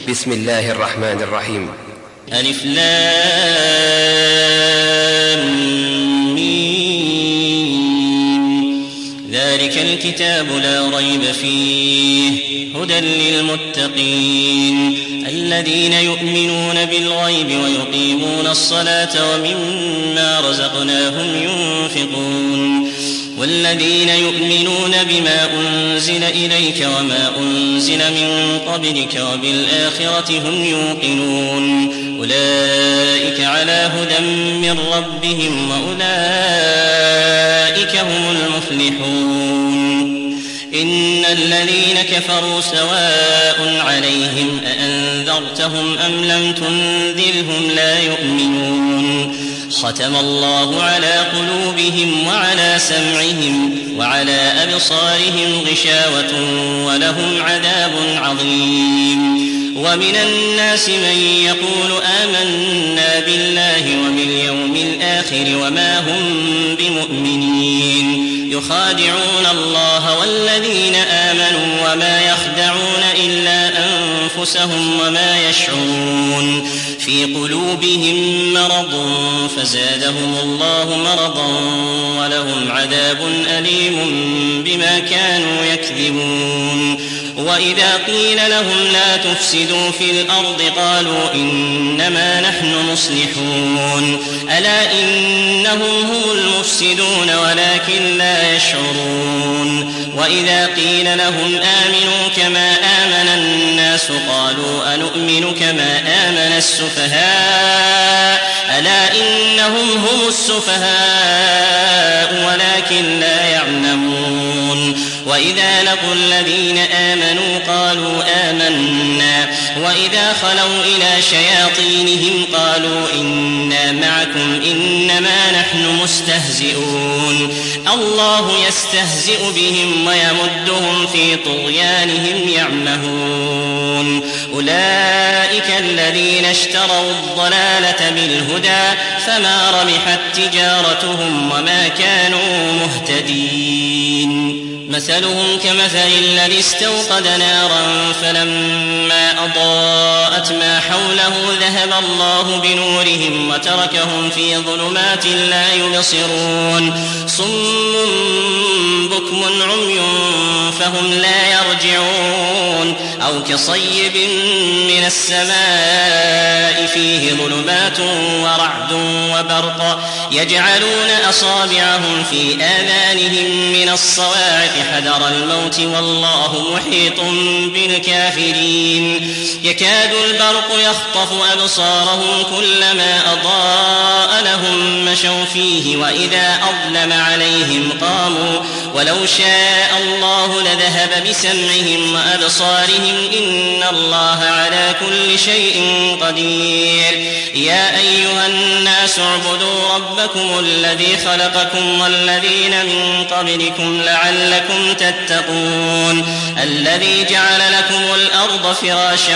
بسم الله الرحمن الرحيم. ألف لام ميم. ذلك الكتاب لا ريب فيه هدى للمتقين الذين يؤمنون بالغيب ويقيمون الصلاة ومما رزقناهم ينفقون والذين يؤمنون بما أنزل إليك وما أنزل من قبلك وبالآخرة هم يوقنون أولئك على هدى من ربهم وأولئك هم المفلحون. إن الذين كفروا سواء عليهم أأنذرتهم أم لم تنذرهم لا يؤمنون. ختم الله على قلوبهم وعلى سمعهم وعلى أبصارهم غشاوة ولهم عذاب عظيم. ومن الناس من يقول آمنا بالله وباليوم الآخر وما هم بمؤمنين يخادعون الله والذين آمنوا وما يخدعون إلا أنفسهم وما يشعرون. في قلوبهم مرض فزادهم الله مرضا ولهم عذاب أليم بما كانوا يكذبون. وإذا قيل لهم لا تفسدوا في الأرض قالوا إنما نحن مصلحون ألا إنهم هم المفسدون ولكن لا يشعرون. وإذا قيل لهم آمنوا كما آمن الناس قالوا أنؤمن كما آمن السفهاء ألا إنهم هم السفهاء ولكن لا يعلمون. وإذا لقوا الذين آمنوا قالوا آمنا وإذا خلوا إلى شياطينهم قالوا إنا معكم إنما نحن مستهزئون. الله يستهزئ بهم ويمدهم في طغيانهم يعمهون. أولئك الذين اشتروا الضلالة بالهدى فما ربحت تجارتهم وما كانوا مهتدين. مثلهم كمثل الذي استوقد نارا فلما أضاءت ما حوله ذهب الله بنورهم وتركهم في ظلمات لا يبصرون. صم بكم عمي فهم لا يرجعون. أو كصيب من السماء فيه ظلمات ورعد وبرق يجعلون أصابعهم في آذانهم من الصواعق حذر الموت والله محيط بالكافرين. يكاد البرق يخطف أبصارهم كلما أضاء لهم مشوا فيه وإذا أظلم عليهم قاموا ولو شاء الله لذهب بسمعهم وأبصارهم إن الله على كل شيء قدير. يا أيها الناس اعبدوا ربكم الذي خلقكم والذين من قبلكم لعلكم تتقون. الذي جعل لكم الأرض فراشا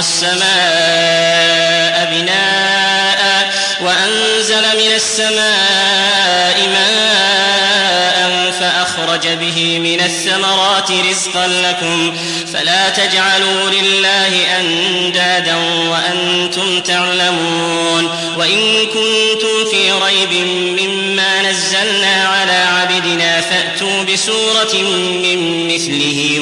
والسماء بناء وأنزل من السماء ماء فأخرج به من الثمرات رزقا لكم فلا تجعلوا لله أندادا وأنتم تعلمون. وإن كنتم في ريب مما نزلنا على عبدنا فأتوا بسورة من مثله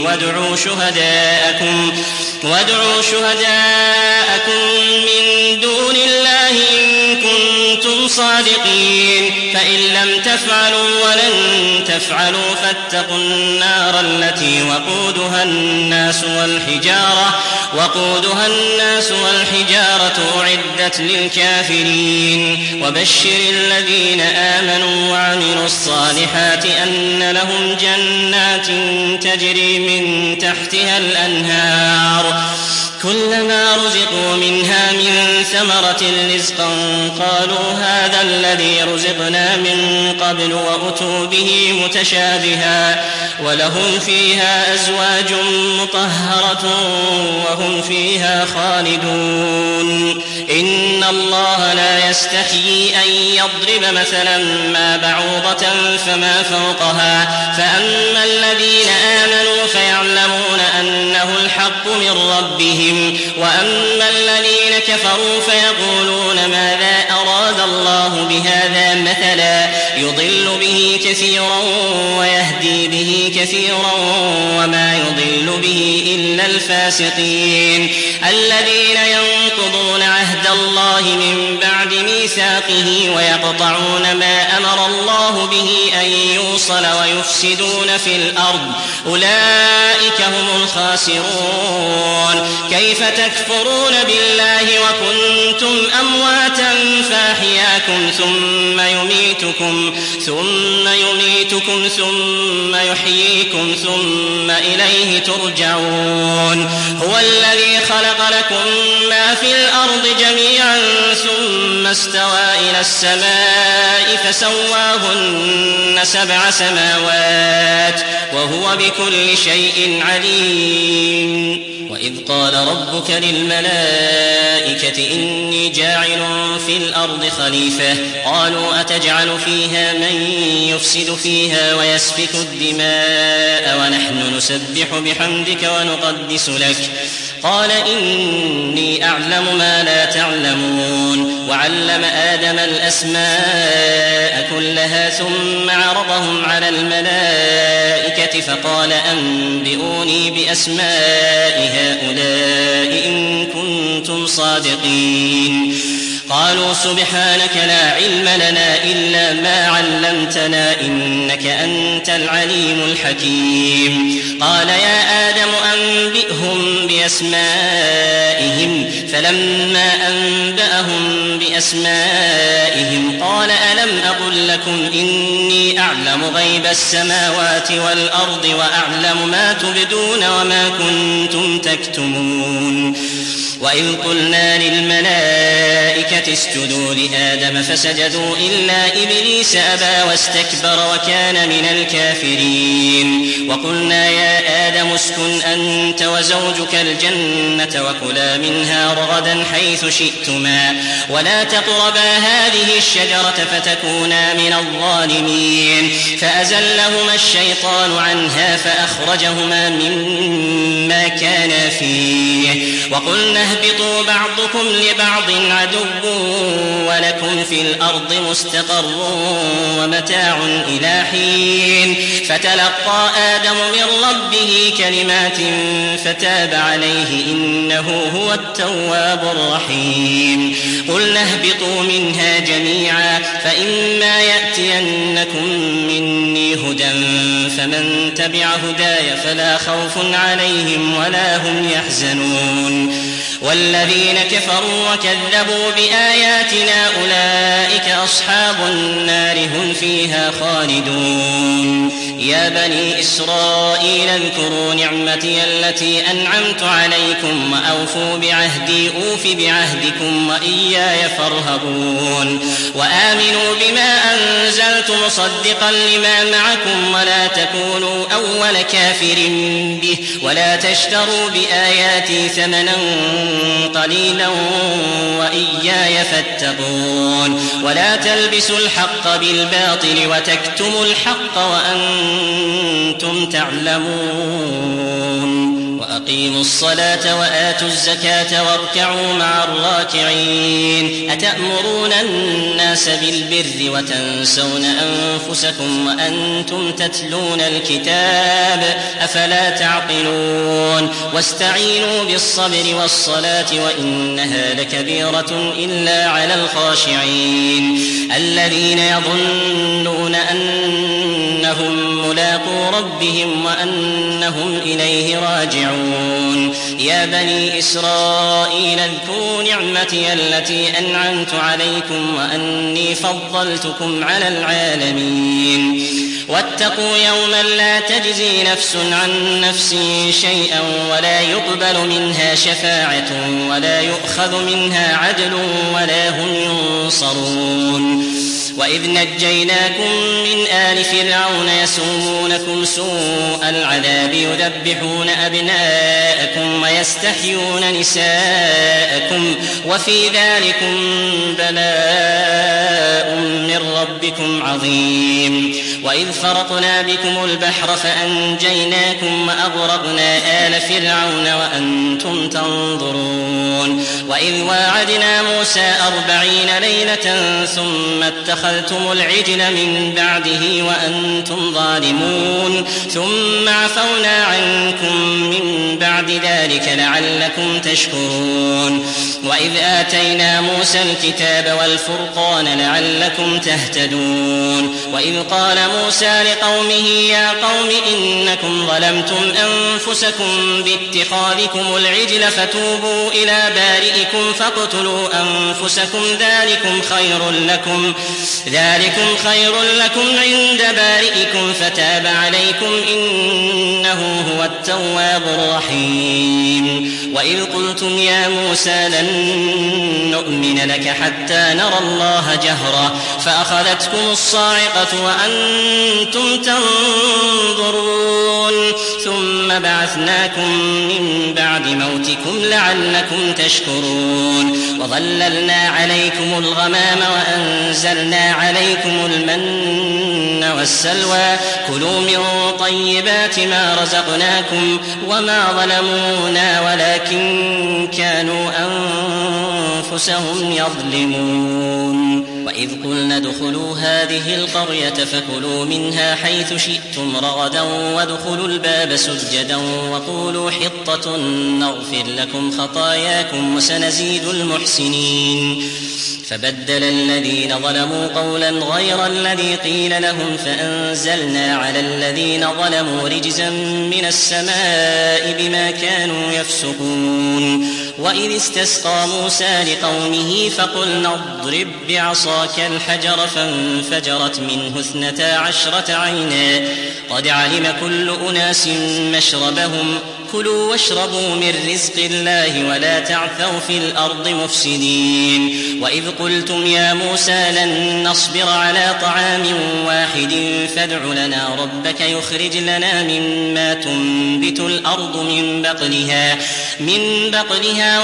وادعوا شهداءكم من دون الله إن كنتم صادقين. فإن لم تفعلوا ولن تفعلوا فاتقوا النار التي وقودها الناس والحجارة أعدت للكافرين. وبشر الذين آمنوا وعملوا الصالحات أن لهم جنات تجري من تحتها الأنهار كلما رزقوا منها من ثمرة رزقا قالوا هذا الذي رزقنا من قبل وأتوا به متشابها ولهم فيها أزواج مطهرة وهم فيها خالدون. إن الله لا يستحيي أن يضرب مثلا ما بعوضة فما فوقها فأما الذين آمنوا فيعلمون أنه الحق من ربهم ربهم. وأما الذين كفروا فيقولون ماذا أراد الله بهذا مثلا يضل به كثيرا ويهدي به كثيرا وما يضل به إلا الفاسقين الذين ينقضون عهد الله من بعد ميثاقه ويقطعون ما أمر الله به أن يوصل ويفسدون في الأرض أولئك هم الخاسرون. كيف تكفرون بالله وكنتم أمواتا فأحياكم ثم يميتكم ثم يحييكم ثم إليه ترجعون. هو الذي خلق لكم ما في الأرض جميعا ثم استوى إلى السماء فسواهن 7 سماوات وهو بكل شيء عليم. وإذ قال ربك للملائكة إني جاعل في الأرض خليفة قالوا أتجعل فيها من يفسد فيها ويسفك الدماء ونحن نسبح بحمدك ونقدس لك قال إني أعلم ما لا تعلمون. وعلم آدم الأسماء كلها ثم عرضهم على الملائكة فقال أنبئوني بأسماء هؤلاء إن كنتم صادقين. قالوا سبحانك لا علم لنا إلا ما علمتنا إنك أنت العليم الحكيم. قال يا آدم أنبئهم بأسمائهم فلما أنبأهم بأسمائهم قال ألم أقل لكم إني أعلم غيب السماوات والأرض وأعلم ما تبدون وما كنتم تكتمون. وإذ قلنا للملائكة اسجدوا لآدم فسجدوا إلا إبليس أبى واستكبر وكان من الكافرين. وقلنا يا آدم اسكن أنت وزوجك الجنة وكلا منها رغدا حيث شئتما ولا تقربا هذه الشجرة فتكونا من الظالمين. فأزلهما الشيطان عنها فأخرجهما مما كانا فيه. وقلنا اهبطوا بعضكم لبعض عدو ولكم في الأرض مستقر ومتاع إلى حين. فتلقى آدم من ربه كلمات فتاب عليه إنه هو التواب الرحيم. قلنا اهبطوا منها جميعا فإما يأتينكم مني هدى فمن تبع هداي فلا خوف عليهم ولا هم يحزنون. والذين كفروا وكذبوا بآياتنا أولئك أصحاب النار هم فيها خالدون. يا بني إسرائيل اذكروا نعمتي التي أنعمت عليكم وأوفوا بعهدي أوف بعهدكم وإياي فارهبون. وآمنوا بما أنزلت مصدقا لما معكم ولا تكونوا أول كافر به ولا تشتروا بآياتي ثمنا قليلا وإياي فاتقون. ولا تلبسوا الحق بالباطل وتكتموا الحق وأنتم تعلمون. وأقيموا الصلاة وآتوا الزكاة واركعوا مع الراكعين. أتأمرون الناس بالبر وتنسون أنفسكم وأنتم تتلون الكتاب أفلا تعقلون. واستعينوا بالصبر والصلاة وإنها لكبيرة إلا على الخاشعين الذين يظنون أنهم ملاقو ربهم وأنهم إليه راجعون. يا بني إسرائيل اذكروا نعمتي التي أنعمت عليكم وأني فضلتكم على العالمين. واتقوا يوما لا تجزي نفس عن نفس شيئا ولا يقبل منها شفاعة ولا يؤخذ منها عدل ولا هم ينصرون. وإذ نجيناكم من آل فرعون يسومونكم سوء العذاب يذبحون أبناءكم ويستحيون نساءكم وفي ذلكم بلاء من ربكم عظيم. وإذ فرقنا بكم البحر فأنجيناكم وأغرقنا آل فرعون وأنتم تنظرون. وإذ واعدنا موسى 40 ليلة ثم اتخذتم العجل من بعده وأنتم ظالمون ثم عفونا عنكم من بعد ذلك لعلكم تشكرون. وإذ آتينا موسى الكتاب والفرقان لعلكم تهتدون. وإذ قال موسى لقومه يا قوم إنكم ظلمتم أنفسكم باتخاذكم العجل فتوبوا إلى بارئكم فاقتلوا أنفسكم ذلكم خير لكم عند بارئكم فتاب عليكم إنه هو التواب الرحيم. وإذ قلتم يا موسى لن نؤمن لك حتى نرى الله جهرة فأخذتكم الصاعقة وأنتم تنظرون ثم بعثناكم من بعد موتكم لعلكم تشكرون. وظللنا عليكم الغمام وأنزلنا عليكم المن والسلوى كلوا من طيبات ما رزقناكم وما ظلمونا ولكن كانوا أنفسهم يظلمون. وإذ قلنا ادخلوا هذه القرية فكلوا منها حيث شئتم رغدا وادخلوا الباب سجدا وقولوا حطة نغفر لكم خطاياكم وسنزيد المحسنين. فبدل الذين ظلموا قولا غير الذي قيل لهم فأنزلنا على الذين ظلموا رجزا من السماء بما كانوا يفسقون. وإذ استسقى موسى لقومه فقلنا اضرب بعصاك الحجر فانفجرت منه 12 عينا قد علم كل أناس مشربهم كلوا واشربوا من رزق الله ولا تعثوا في الأرض مفسدين. وإذ قلتم يا موسى لن نصبر على طعام واحد فادع لنا ربك يخرج لنا مما تنبت الأرض من بقلها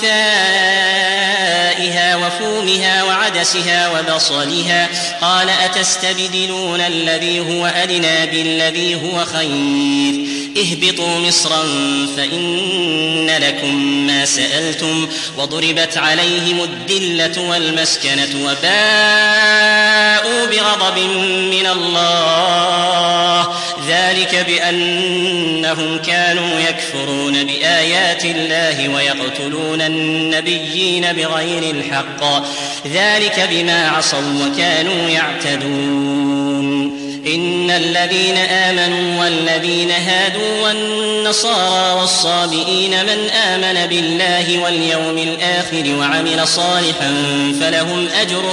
وقثائها وفومها وعدسها وبصلها قال أتستبدلون الذي هو أدنى بالذي هو خير اهبطوا مصرا فإن لكم ما سألتم وضربت عليهم الذلة والمسكنة وباءوا بغضب من الله ذلك بأنهم كانوا يكفرون بآيات الله ويقتلون النبيين بغير الحق ذلك بما عصوا وكانوا يعتدون. إن الذين آمنوا والذين هادوا والنصارى والصابئين من آمن بالله واليوم الآخر وعمل صالحا فلهم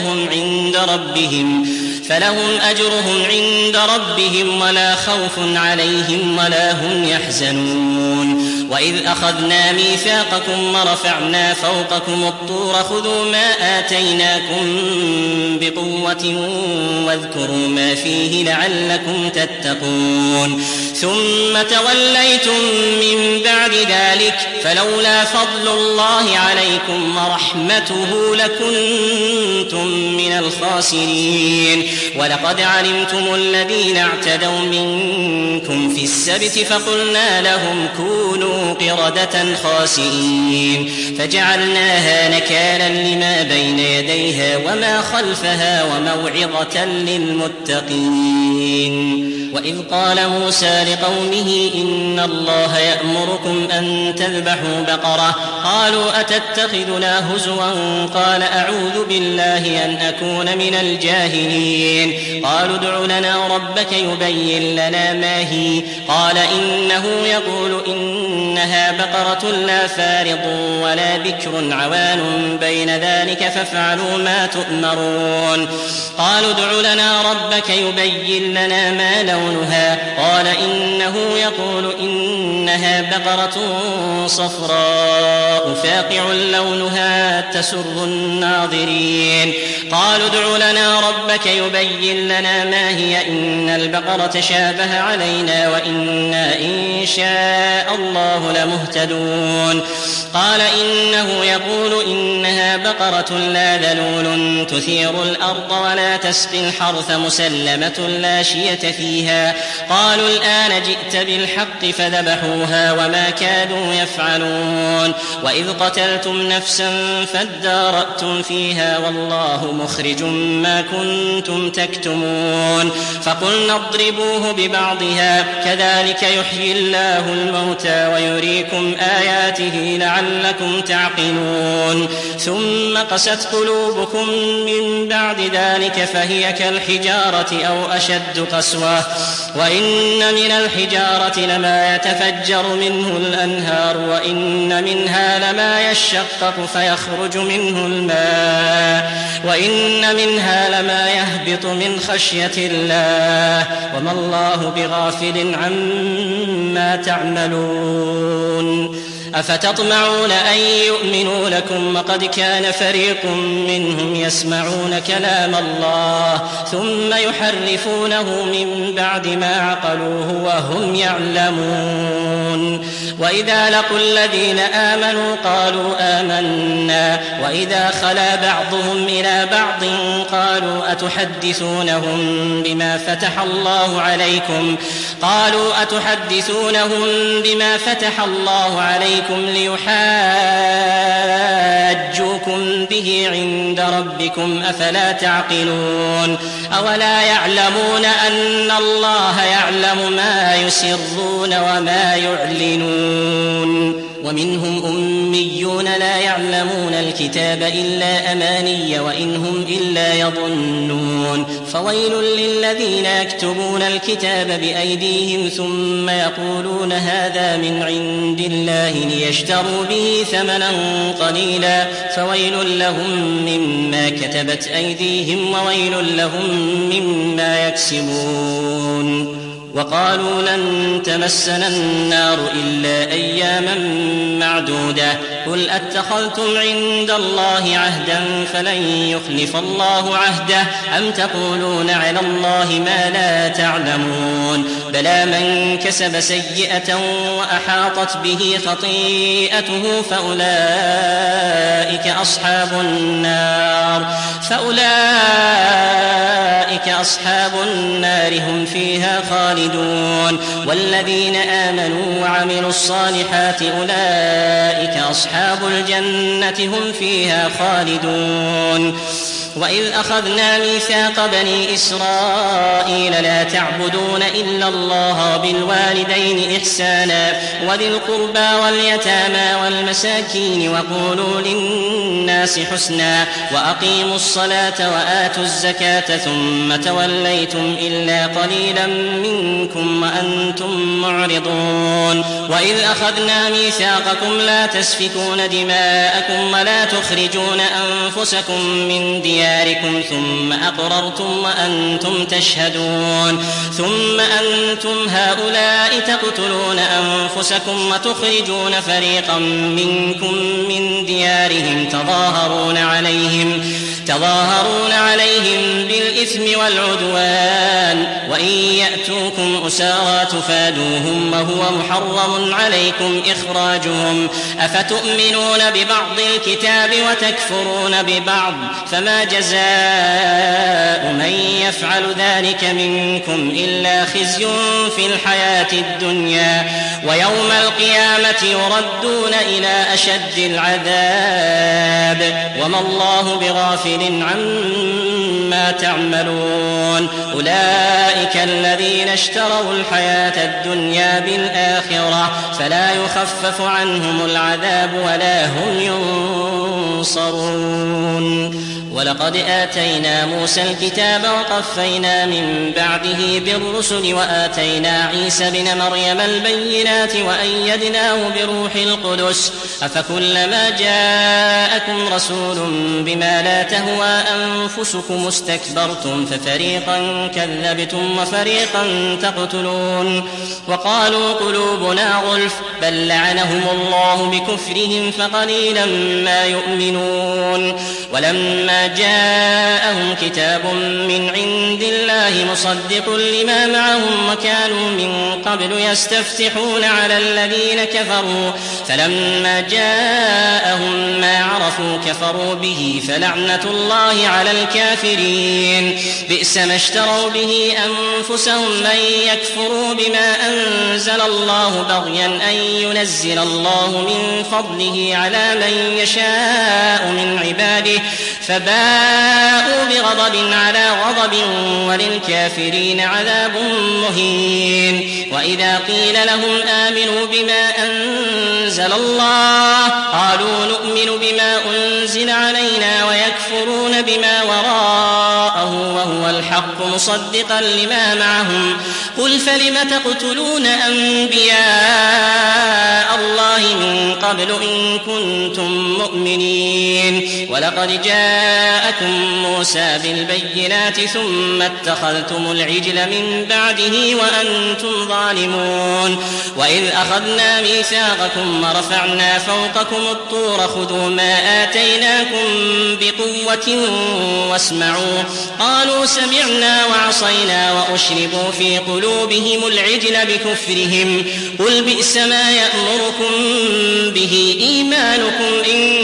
أجرهم عند ربهم ولا خوف عليهم ولا هم يحزنون. وإذ أخذنا ميثاقكم ورفعنا فوقكم الطور خذوا ما آتيناكم بقوة واذكروا ما فيه لعلكم تتقون ثم توليتم من بعد ذلك فلولا فضل الله عليكم ورحمته لكنتم من الخاسرين. ولقد علمتم الذين اعتدوا منكم في السبت فقلنا لهم كونوا قردة خاسئين فجعلناها نكالا لما بين يديها وما خلفها وموعظة للمتقين. وإذ قال موسى لقومه إن الله يأمركم أن تذبحوا بقرة قالوا أتتخذنا هزوا قال أعوذ بالله أن أكون من الجاهلين. قالوا ادع لنا ربك يبين لنا ما هي قال إنه يقول إنها بقرة لا فارض ولا بكر عوان بين ذلك فافعلوا ما تؤمرون. قالوا ادع لنا ربك يبين لنا ما لونها قال إنه يقول إنها بقرة صفراء فاقع لونها تسر الناظرين. قالوا ادع لنا ربك يبين لنا ما هي إن البقرة شابه علينا وإنا إن شاء الله لمهتدون. قال إنه يقول إنها بقرة لا ذلول تثير الأرض ولا تسقي الحرث مسلمة لا شية فيها. قالوا الآن جئت بالحق فذبحوها وما كادوا يفعلون. وإذ قتلتم نفسا فادارأتم فيها والله مخرج ما كنتم تكتمون. فقلنا اضربوه ببعضها كذلك يحيي الله الموتى ويريكم آياته لعلكم تعقلون. ثم قست قلوبكم من بعد ذلك فهي كالحجارة أو أشد قسوة. وإن من الحجارة لما يتفجر منه الأنهار وإن منها لما يشقق فيخرج منه الماء وإن منها لما يهبط من خشية الله وما الله بغافل عما تعملون. أفتطمعون أن يؤمنوا لكم وقد كان فريق منهم يسمعون كلام الله ثم يحرفونه من بعد ما عقلوه وهم يعلمون. وإذا لقوا الذين آمنوا قالوا آمنا وإذا خلا بعضهم إلى بعض قالوا أتحدثونهم بما فتح الله عليكم ليحاجوكم به عند ربكم أفلا تعقلون. أولا يعلمون أن الله يعلم ما يسرون وما يعلنون. ومنهم أميون لا يعلمون الكتاب إلا أماني وإن هم إلا يظنون. فويل للذين يكتبون الكتاب بأيديهم ثم يقولون هذا من عند الله ليشتروا به ثمنا قليلا فويل لهم مما كتبت أيديهم وويل لهم مما يكسبون. وقالوا لن تمسنا النار إلا أياما معدودة قل أتخذتم عند الله عهدا فلن يخلف الله عهده أم تقولون على الله ما لا تعلمون. بلى من كسب سيئة وأحاطت به خطيئته فأولئك أصحاب النار هم فيها خالدون. والذين آمنوا وعملوا الصالحات أولئك أصحاب الجنة هم فيها خالدون. وإذ أخذنا ميثاق بني إسرائيل لا تعبدون إلا الله بالوالدين إحسانا وذي القربى واليتامى والمساكين وقولوا للناس حسنا وأقيموا الصلاة وآتوا الزكاة ثم توليتم إلا قليلا منكم وأنتم معرضون. وإذ أخذنا ميثاقكم لا تسفكون دماءكم ولا تخرجون أنفسكم من دياركم ثم أقررتم وأنتم تشهدون. ثم أنتم هؤلاء تقتلون أنفسكم وتخرجون فريقا منكم من ديارهم تظاهرون عليهم بالإثم والعدوان وإن يأتوكم أسارى تفادوهم وهو محرم عليكم إخراجهم. أفتؤمنون ببعض الكتاب وتكفرون ببعض فما جزاء من يفعل ذلك منكم إلا خزي في الحياة الدنيا ويوم القيامة يردون إلى أشد العذاب وما الله بغافل عما تعملون. أولئك الذين اشتروا الحياة الدنيا بالآخرة فلا يخفف عنهم العذاب ولا هم ينصرون. ولقد آتينا موسى الكتاب وقفينا من بعده بالرسل وآتينا عيسى بن مريم البينات وأيدناه بروح القدس أفكلما جاءكم رسول بما لا تهوى أنفسكم استكبرتم ففريقا كذبتم وفريقا تقتلون. وقالوا قلوبنا غلف بل لعنهم الله بكفرهم فقليلا ما يؤمنون. ولما جاءهم كتاب من عند الله مصدق لما معهم وكانوا من قبل يستفتحون على الذين كفروا فلما جاءهم ما عرفوا كفروا به فلعنة الله على الكافرين. بئس ما اشتروا به أنفسهم من يكفروا بما أنزل الله بغيا أن ينزل الله من فضله على من يشاء من عباده فباءوا بغضب على غضب وللكافرين عذاب مهين. وإذا قيل لهم آمنوا بما أنزل الله قالوا نؤمن بما أنزل علينا ويكفرون بما وراءه وهو الحق مصدقا لما معهم قل فلم تقتلون أنبياء الله من قبل إن كنتم مؤمنين ولقد جاءكم موسى بالبينات ثم اتخذتم العجل من بعده وأنتم ظالمون. وإذ أخذنا ميثاقكم ورفعنا فوقكم الطور خذوا ما آتيناكم بقوة واسمعوا قالوا سمعنا وعصينا وأشربوا في قلوبهم العجل بكفرهم قل بئس ما يأمركم به إيمانكم إن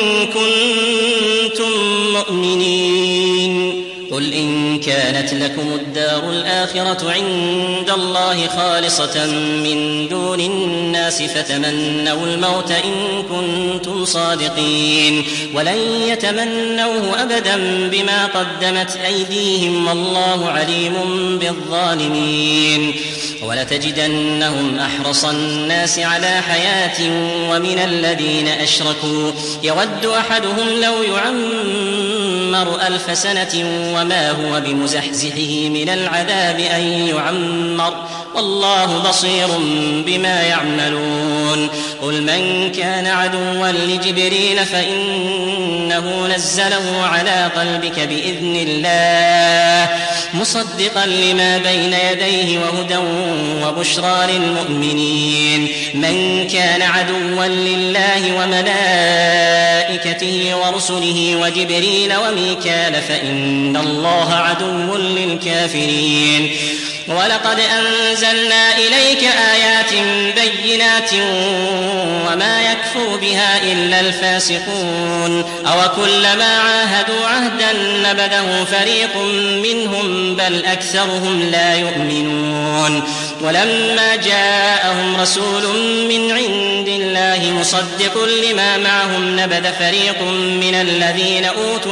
كنتم مؤمنين. قل إن كانت لكم الدار الآخرة عند الله خالصة من دون الناس فتمنوا الموت إن كنتم صادقين ولن يتمنوه أبدا بما قدمت أيديهم والله عليم بالظالمين. ولتجدنهم أحرص الناس على حياة ومن الذين أشركوا يود أحدهم لو يعمر 1000 سنة وما هو بمزحزحه من العذاب أن يعمر والله بصير بما يعملون. قل من كان عدوا لجبريل فإنه نزله على قلبك بإذن الله مصدقا لما بين يديه وهدى وبشرى للمؤمنين. من كان عدوا لله وملائكته ورسله وجبريل وميكال فإن الله عدو للكافرين. ولقد أنزلنا إليك آيات بينات وما يكفر بها إلا الفاسقون أو كلما عاهدوا عهدا نبذه فريق منهم بل أكثرهم لا يؤمنون. ولما جاءهم رسول من عند الله مصدق لما معهم نبذ فريق من الذين أوتوا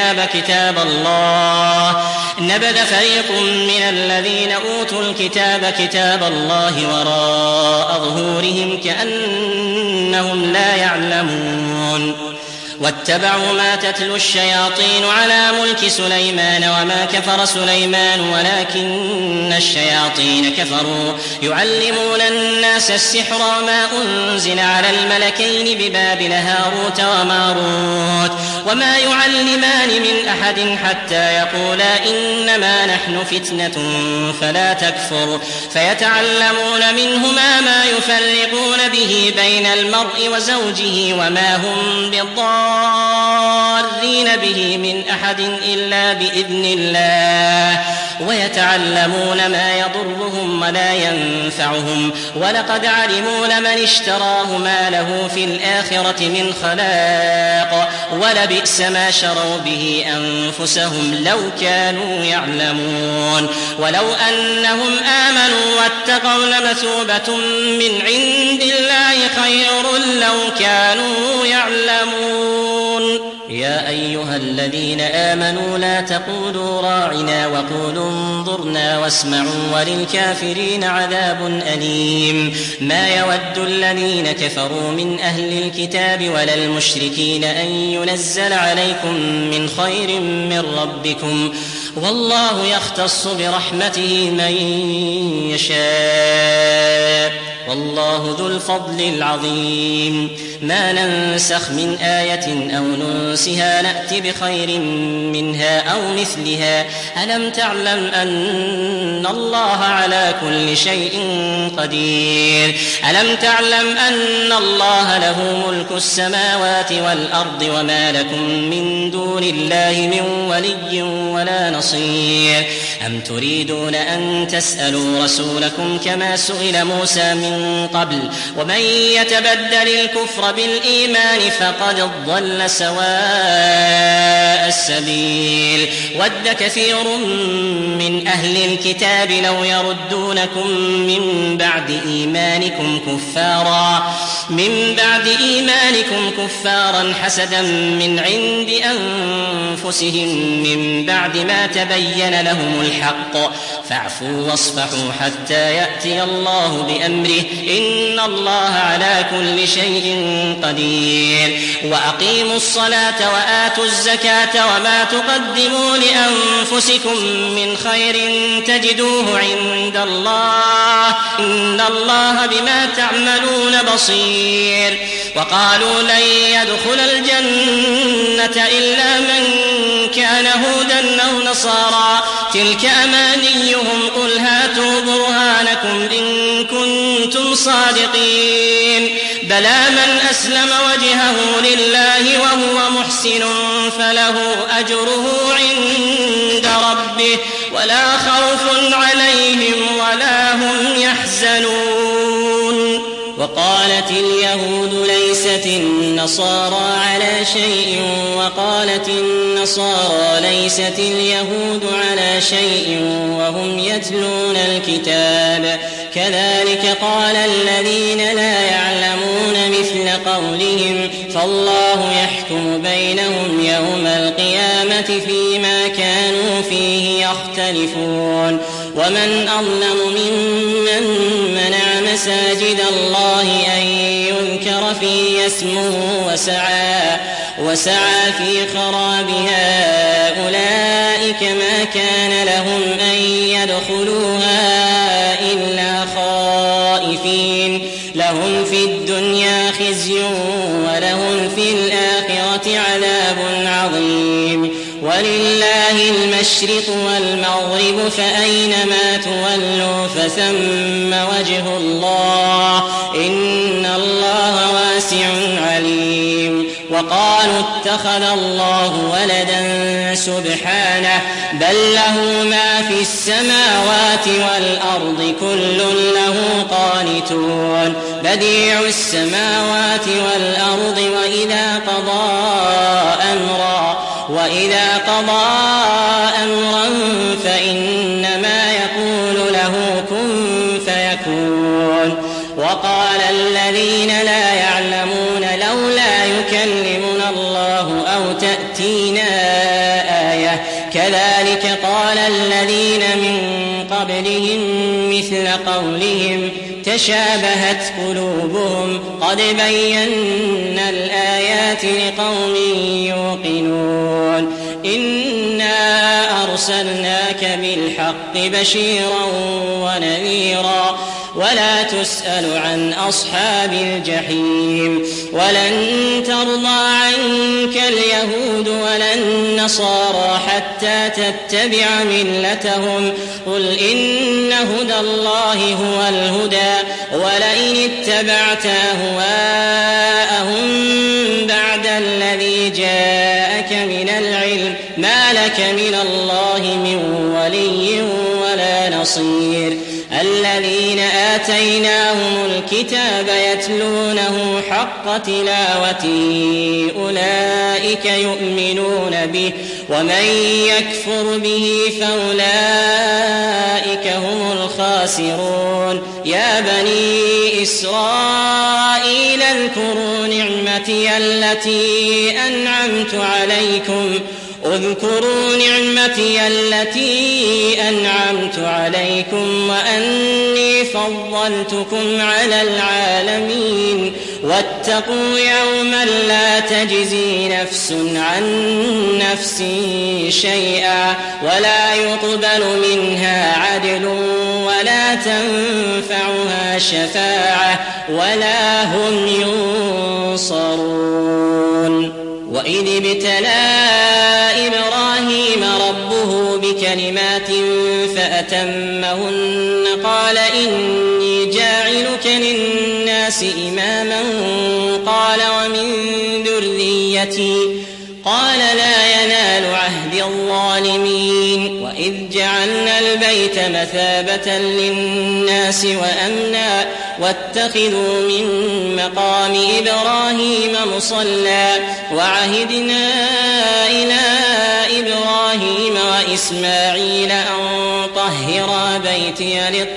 الكتاب كتاب الله وراء ظهورهم كأنهم لا يعلمون. واتبعوا ما تتلو الشياطين على ملك سليمان وما كفر سليمان ولكن الشياطين كفروا يعلمون الناس السحر وما أنزل على الملكين ببابل هاروت وماروت وما يعلمان من أحد حتى يقولا إنما نحن فتنة فلا تكفر فيتعلمون منهما ما يفرقون به بين المرء وزوجه وما هم بالضارين به من أحد إلا بإذن الله ويتعلمون ما يضرهم ولا ينفعهم ولقد علموا لمن اشتراه ما له في الآخرة من خلاق ولبئس ما شروا به أنفسهم لو كانوا يعلمون. ولو أنهم آمنوا واتقوا لمثوبة من عند الله خير لو كانوا يعلمون. يا أيها الذين آمنوا لا تقولوا راعنا وقولوا انظرنا واسمعوا وللكافرين عذاب أليم. ما يود الذين كفروا من أهل الكتاب ولا المشركين أن ينزل عليكم من خير من ربكم والله يختص برحمته من يشاء والله ذو الفضل العظيم. ما ننسخ من آية أو ننسها نأت بخير منها أو مثلها. ألم تعلم أن الله على كل شيء قدير. ألم تعلم أن الله له ملك السماوات والأرض وما لكم من دون الله من ولي ولا نصير. أم تريدون أن تسألوا رسولكم كما سئل موسى من قبل ومن يتبدل الكفر بالإيمان فقد ضل سواء السبيل. ود كثير من أهل الكتاب لو يردونكم من بعد إيمانكم كفارا حسدا من عند أنفسهم من بعد ما تبين لهم الحق فاعفوا واصفحوا حتى يأتي الله بأمره إن الله على كل شيء قدير. وأقيموا الصلاة وآتوا الزكاة وما تقدموا لأنفسكم من خير تجدوه عند الله إن الله بما تعملون بصير. وقالوا لن يدخل الجنة إلا من كان هودا أو نصارى تلك أمانيهم قل هاتوا برهانكم إن كنتم صادقين. بلى من أسلم وجهه لله وهو محسن فله أجره عند ربه ولا خوف عليهم ولا هم يحزنون. وقالت اليهود ليست النصارى على شيء وقالت النصارى ليست اليهود على شيء وهم يتلون الكتاب كذلك قال الذين لا يعلمون مثل قولهم فالله يحكم بينهم يوم القيامة فيما كانوا فيه يختلفون. ومن أظلم ممن منع مساجد الله أن يذكر فيه اسمه وسعى في خرابها أولئك ما كان لهم أن يدخلوها إلا خائفين لهم في الدنيا خزي ولهم في الآخرة عذاب عظيم. ولله المشرق والمغرب فأينما تولوا فثم وجه الله إن الله واسع عليم. وقالوا اتخذ الله ولدا سبحانه بل له ما في السماوات والأرض كل له قانتون. بديع السماوات والأرض وإذا قضى أمرا فإنما يقول له كن فيكون. وقال الذين لا يعلمون لولا يكلمنا الله أو تأتينا آية كذلك قال الذين من قبلهم مثل قولهم تشابهت قلوبهم قد بينا الآيات لقوم يوقنون. إنا أرسلناك بالحق بشيرا ونذيرا ولا تسأل عن أصحاب الجحيم. ولن ترضى عنك اليهود ولا النصارى حتى تتبع ملتهم قل إن هدى الله هو الهدى ولئن اتبعت أهواءهم بعد الذي جاءك من العلم ما لك من الله من ولي ولا نصير. الذين آتيناهم الكتاب يتلونه حق تلاوته أولئك يؤمنون به ومن يكفر به فأولئك هم الخاسرون. يا بني إسرائيل اذكروا نعمتي التي أنعمت عليكم اذكروا نعمتي التي أنعمت عليكم وأني فضلتكم على العالمين واتقوا يوما لا تجزي نفس عن نفس شيئا ولا يقبل منها عدل ولا تنفعها شفاعة ولا هم ينصرون. وإذ ابتلى إبراهيم ربه بكلمات فأتمهن قال إني جاعلك للناس إماما قال ومن ذريتي قال لا ينال عهد الظالمين. وإذ جعلنا البيت مثابة للناس وأمنا واتخذوا من مقام إبراهيم مصلى وعهدنا إلى إبراهيم وإسماعيل أن طهرا بيتي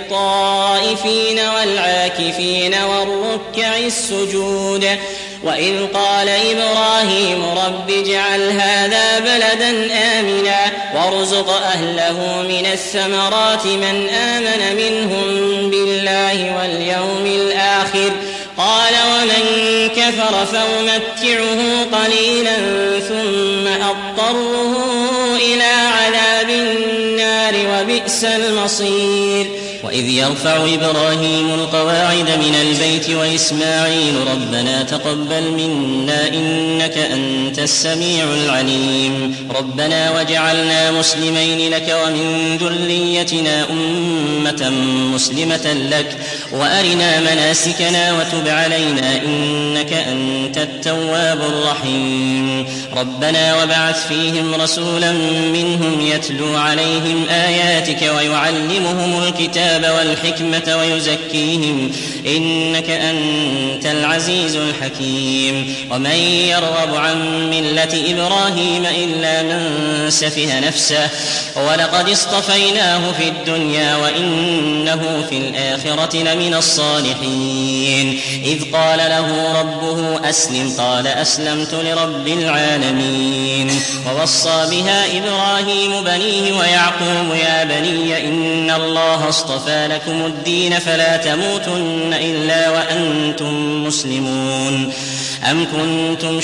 للطائفين والعاكفين والركع السجود. وإذ قال إبراهيم رب اجعل هذا بلدا آمنا وارزق أهله من الثمرات من آمن منهم بالله واليوم الآخر قال ومن كفر فأمتعه قليلا ثم أضطره إلى عذاب النار وبئس المصير. وإذ يرفع إبراهيم القواعد من البيت وإسماعيل ربنا تقبل منا إنك أنت السميع العليم ربنا واجعلنا مسلمين لك ومن ذريتنا أمة مسلمة لك وأرنا مناسكنا وتب علينا إنك أنت التواب الرحيم ربنا وابعث فيهم رسولا منهم يتلو عليهم آياتك ويعلمهم الكتاب والحكمة ويزكيهم إنك أنت العزيز الحكيم. ومن يرغب عن ملة إبراهيم إلا من سفه نفسه ولقد اصطفيناه في الدنيا وإنه في الآخرة لمن الصالحين. إذ قال له ربه أسلم قال أسلمت لرب العالمين. ووصى بها إبراهيم بنيه ويعقوب يا بني إن الله اصطفى لكم الدين فلا تموتن إلا وأنتم مسلمون. أم كنتم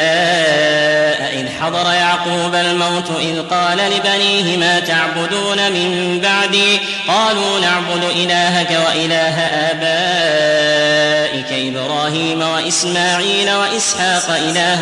شهداء إذ حضر يعقوب الموت إذ قال لبنيه ما تعبدون من بعدي قالوا نعبد إلهك وإله آبائك إبراهيم وإسماعيل وإسحاق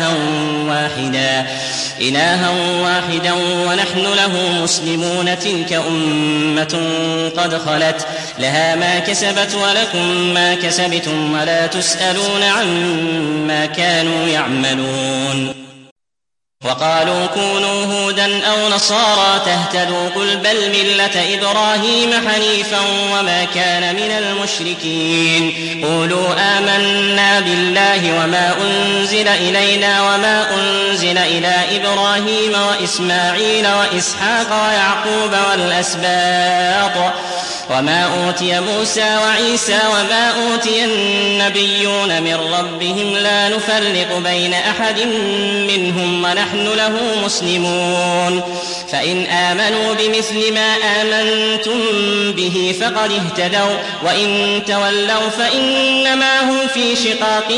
إلها واحدا ونحن له مسلمون تلك أمة قد خلت لها ما كسبت ولكم ما كسبتم ولا تسألون عما كانوا يعملون. وقالوا كونوا هودا أو نصارى تهتدوا قل بل ملة إبراهيم حنيفا وما كان من المشركين. قولوا آمنا بالله وما أنزل إلينا وما أنزل إلى إبراهيم وإسماعيل وإسحاق ويعقوب والأسباط وما أوتي موسى وعيسى وما أوتي النبيون من ربهم لا نفرق بين أحد منهم ونحن له مسلمون. فإن آمنوا بمثل ما آمنتم به فقد اهتدوا وإن تولوا فإنما هم في شقاق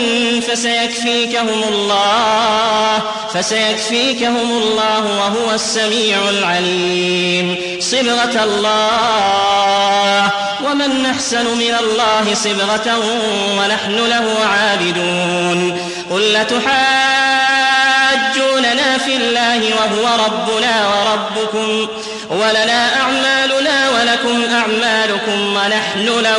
فسيكفيكهم الله وهو السميع العليم. صبغة الله ومن أحسن من الله صبغة ونحن له عابدون. قل لتحاجوننا في الله وهو ربنا وربكم ولنا أعمالنا ولكم أعمالكم ونحن له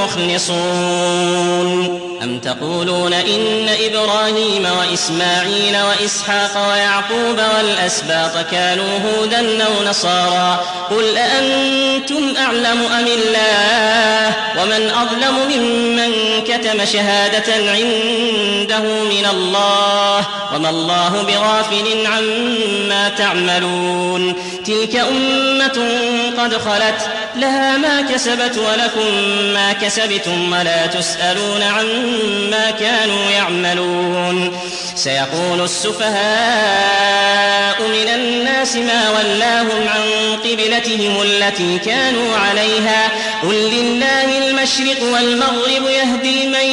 مخلصون. أم تقولون إن إبراهيم وإسماعيل وإسحاق ويعقوب والأسباط كانوا هودا أو نصارى قل أأنتم أعلم أم الله ومن أظلم ممن كتم شهادة عنده من الله وما الله بغافل عما تعملون. تلك أمة قد خلت لها ما كسبت ولكم ما كسبتم ولا تسألون عما كانوا يعملون. سيقول السفهاء من الناس ما ولاهم عن قبلتهم التي كانوا عليها قل لله المشرق والمغرب يهدي من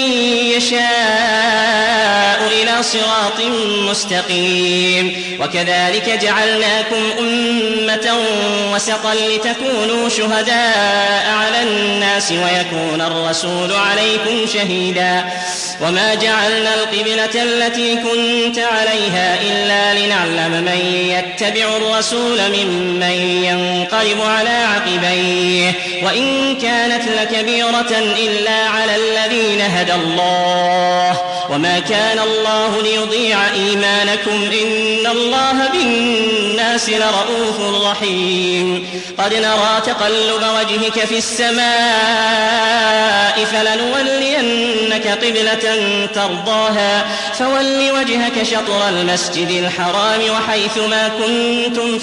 يشاء إلى صراط مستقيم. وكذلك جعلناكم أمة وسطا لتكونوا شهداء على الناس ويكون الرسول عليكم شهيدا. وما جعلنا القبلة التي كنت عليها إلا لنعلم من يتبع الرسول ممن ينقلب على عقبيه وإن كانت لكبيرة إلا على الذين هدى الله وما كان الله ليضيع إيمانكم إن الله بالناس لرؤوف رحيم. قد نرى تقلب وجهك في السماء فلنولينك قبلة ترضاها فول وجهك شطر المسجد الحرام وحيثما كنتم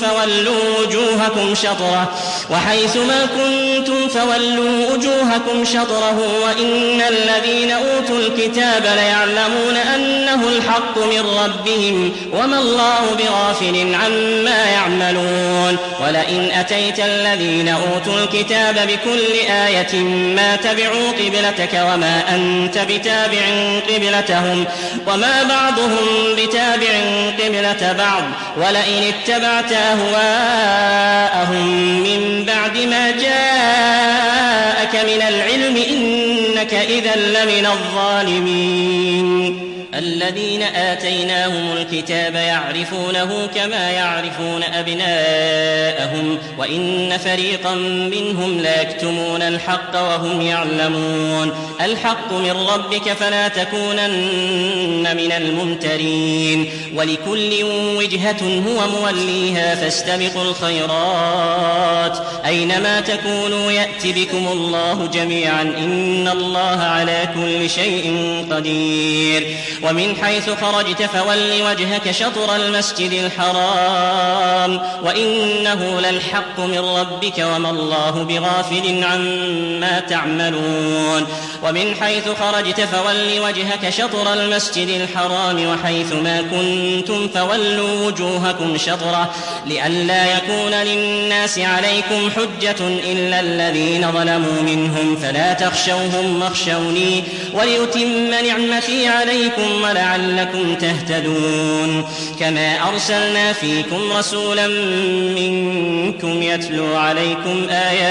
فولوا وجوهكم شطره وإن الذين أوتوا الكتاب ليعلمون أنه الحق من ربهم وما الله بغافل عما يعملون. ولئن أتيت الذين أوتوا الكتاب بكل آية ما تبعوا قبلتك وما أنت بتابع قبلتهم وما بعضهم بتابع قبلة بعض ولئن اتبعت أهواءهم من بعد ما جاءك من العلم إنك إذا لمن الظالمين. الذين آتيناهم الكتاب يعرفونه كما يعرفون أبناءهم وإن فريقا منهم لا يكتمون الحق وهم يعلمون. الحق من ربك فلا تكونن من الممترين. ولكل وجهة هو موليها فاستبقوا الخيرات أينما تكونوا يأت بكم الله جميعا إن الله على كل شيء قدير. ومن حيث خرجت فول وجهك شطر المسجد الحرام وإنه للحق من ربك وما الله بغافل عما تعملون. ومن حيث خرجت فول وجهك شطر المسجد الحرام وحيث ما كنتم فولوا وجوهكم شطره لئلا يكون للناس عليكم حجة إلا الذين ظلموا منهم فلا تخشوهم واخشوني وليتم نعمتي عليكم ولعلكم تهتدون. كما أرسلنا فيكم رسولا منكم يتلو عليكم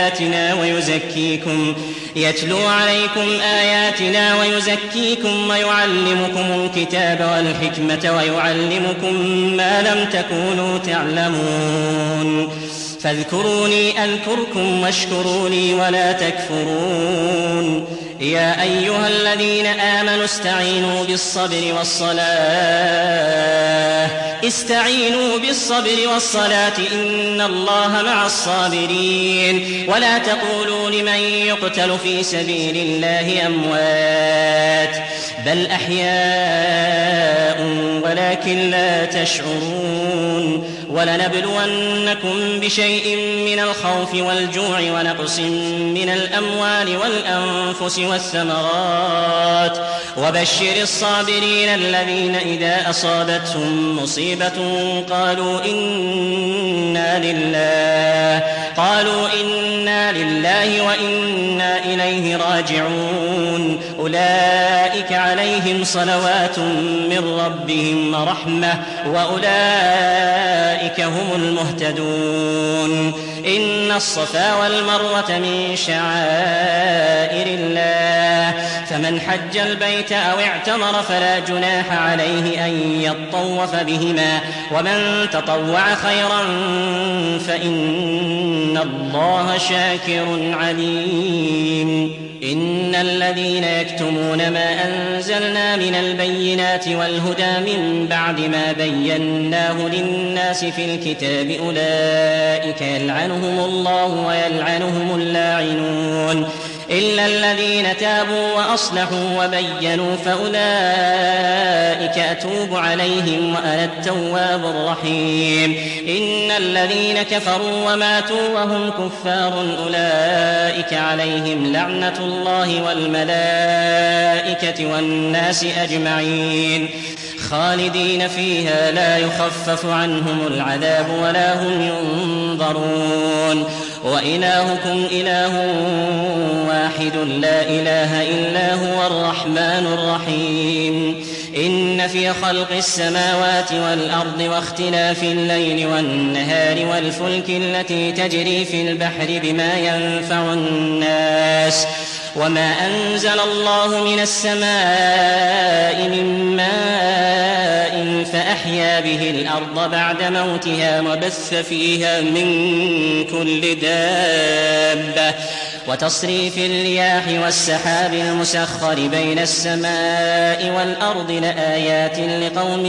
آياتنا ويزكيكم ويعلمكم الكتاب والحكمة ويعلمكم ما لم تكونوا تعلمون. فاذكروني أذكركم واشكروا لي ولا تكفرون. يا أيها الذين آمنوا استعينوا بالصبر والصلاة إن الله مع الصابرين. ولا تقولوا لمن يقتل في سبيل الله أموات بل أحياء ولكن لا تشعرون. ولنبلونكم بشيء من الخوف والجوع ونقص من الأموال والأنفس والثمرات وبشر الصابرين الذين إذا أصابتهم مصيبة قالوا إنا لله وإنا إليه راجعون. أولئك عليهم صلوات من ربهم ورحمة وأولئك هم المهتدون. إن الصفا والمروة من شعائر الله فمن حج البيت أو اعتمر فلا جناح عليه أن يطوف بهما ومن تطوع خيرا فإن الله شاكر عليم. إن الذين يكتمون ما أنزلنا من البينات والهدى من بعد ما بيناه للناس في الكتاب أولئك يلعنهم الله ويلعنهم اللاعنون. إلا الذين تابوا وأصلحوا وبينوا فأولئك أتوب عليهم وأنا التواب الرحيم. إن الذين كفروا وماتوا وهم كفار أولئك عليهم لعنة الله والملائكة والناس أجمعين خالدين فيها لا يخفف عنهم العذاب ولا هم ينظرون. وإلهكم إله واحد لا إله إلا هو الرحمن الرحيم. إن في خلق السماوات والأرض واختلاف الليل والنهار والفلك التي تجري في البحر بما ينفع الناس وما أنزل الله من السماء من ماء فأحيا به الأرض بعد موتها وبث فيها من كل دابة وتصريف الرياح والسحاب المسخر بين السماء والأرض لآيات لقوم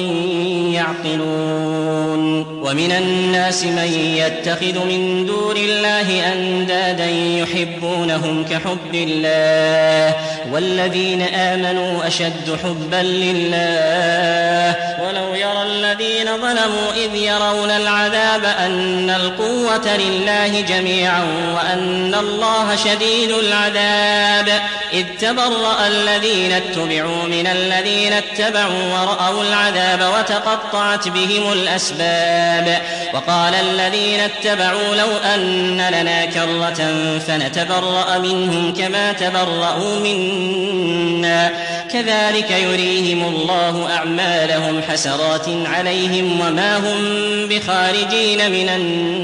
يعقلون. ومن الناس من يتخذ من دون الله أندادا يحبونهم كحب الله والذين آمنوا أشد حبا لله. ولو يرى الذين ظلموا إذ يرون العذاب أن القوة لله جميعا وأن الله شديد العذاب إذ تبرأ الذين اتبعوا من الذين اتبعوا ورأوا العذاب وتقطعت بهم الأسباب. وقال الذين اتبعوا لو أن لنا كرة فنتبرأ منهم كما تبرأوا منا كذلك يريهم الله أعمالهم حسرات عليهم وما هم بخارجين من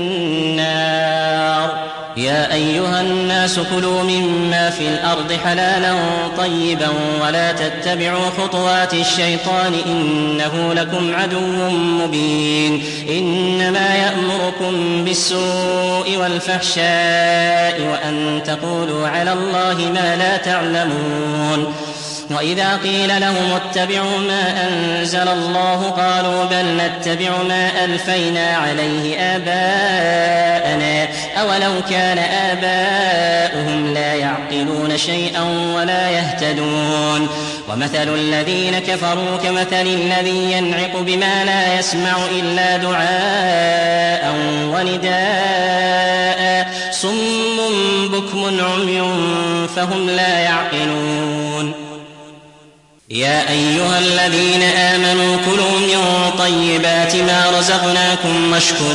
النار. يا أيها الناس كلوا مما في الأرض حلالا طيبا ولا تتبعوا خطوات الشيطان إنه لكم عدو مبين. إنما يأمركم بالسوء والفحشاء وأن تقولوا على الله ما لا تعلمون. وإذا قيل لهم اتبعوا ما أنزل الله قالوا بل نتبع ما ألفينا عليه آباءنا أولو كان آباؤهم لا يعقلون شيئا ولا يهتدون. ومثل الذين كفروا كمثل الذي ينعق بما لا يسمع إلا دعاء ونداء صم بكم عمي فهم لا يعقلون. يا أيها الذين آمنوا كلوا من طيبات ما رزقناكم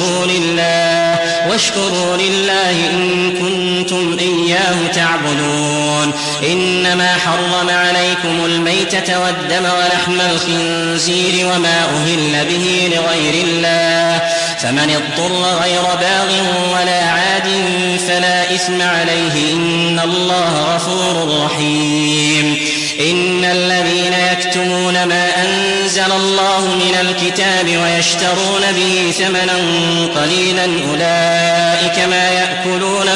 واشكروا لله إن كنتم إياه تعبدون. إنما حرم عليكم الميتة والدم ولحم الخنزير وما أهل به لغير الله فمن اضطر غير باغ ولا عاد فلا إثم عليه إن الله غفور رحيم. إن الذين يكتمون ما أنزل الله من الكتاب ويشترون به ثمنا قليلا أولئك ما يأكلون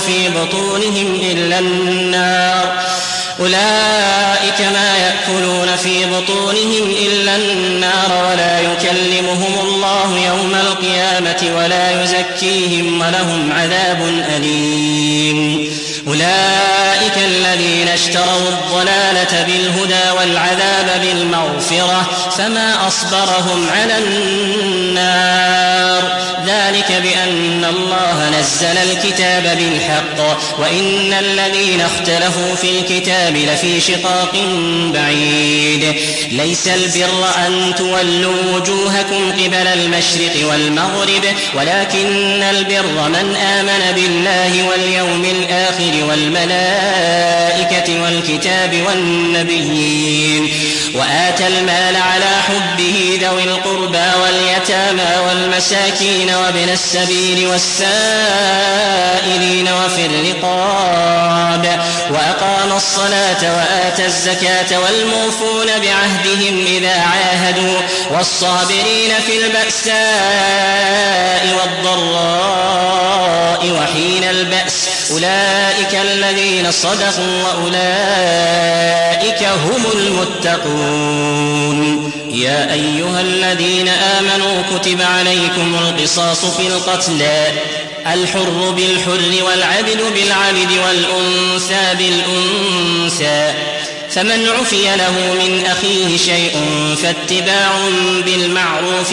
في بطونهم إلا النار ولا يكلمهم الله يوم القيامة ولا يزكيهم ولهم عذاب أليم. أولئك الذين اشتروا الضلالة بالهدى والعذاب بالمغفرة فما أصبرهم على النار ذلك بأن الله نزل الكتاب بالحق وإن الذين اختلفوا في الكتاب لفي شقاق بعيد. ليس البر أن تولوا وجوهكم قبل المشرق والمغرب ولكن البر من آمن بالله واليوم الآخر والملائكة والكتاب والنبيين وآتى المال على حبه ذوي القربى واليتامى والمساكين وابن السبيل والسائلين وفي الرقاب وأقام الصلاة وآتى الزكاة والموفون بعهدهم إذا عاهدوا والصابرين في البأساء والضراء وحين البأس أولئك الذين صدقوا وأولئك هم المتقون. يا أيها الذين آمنوا كتب عليكم القصاص في القتلى الحر بالحر والعبد بالعبد والأنثى بالأنثى. فمن عفي له من أخيه شيء فاتباع بالمعروف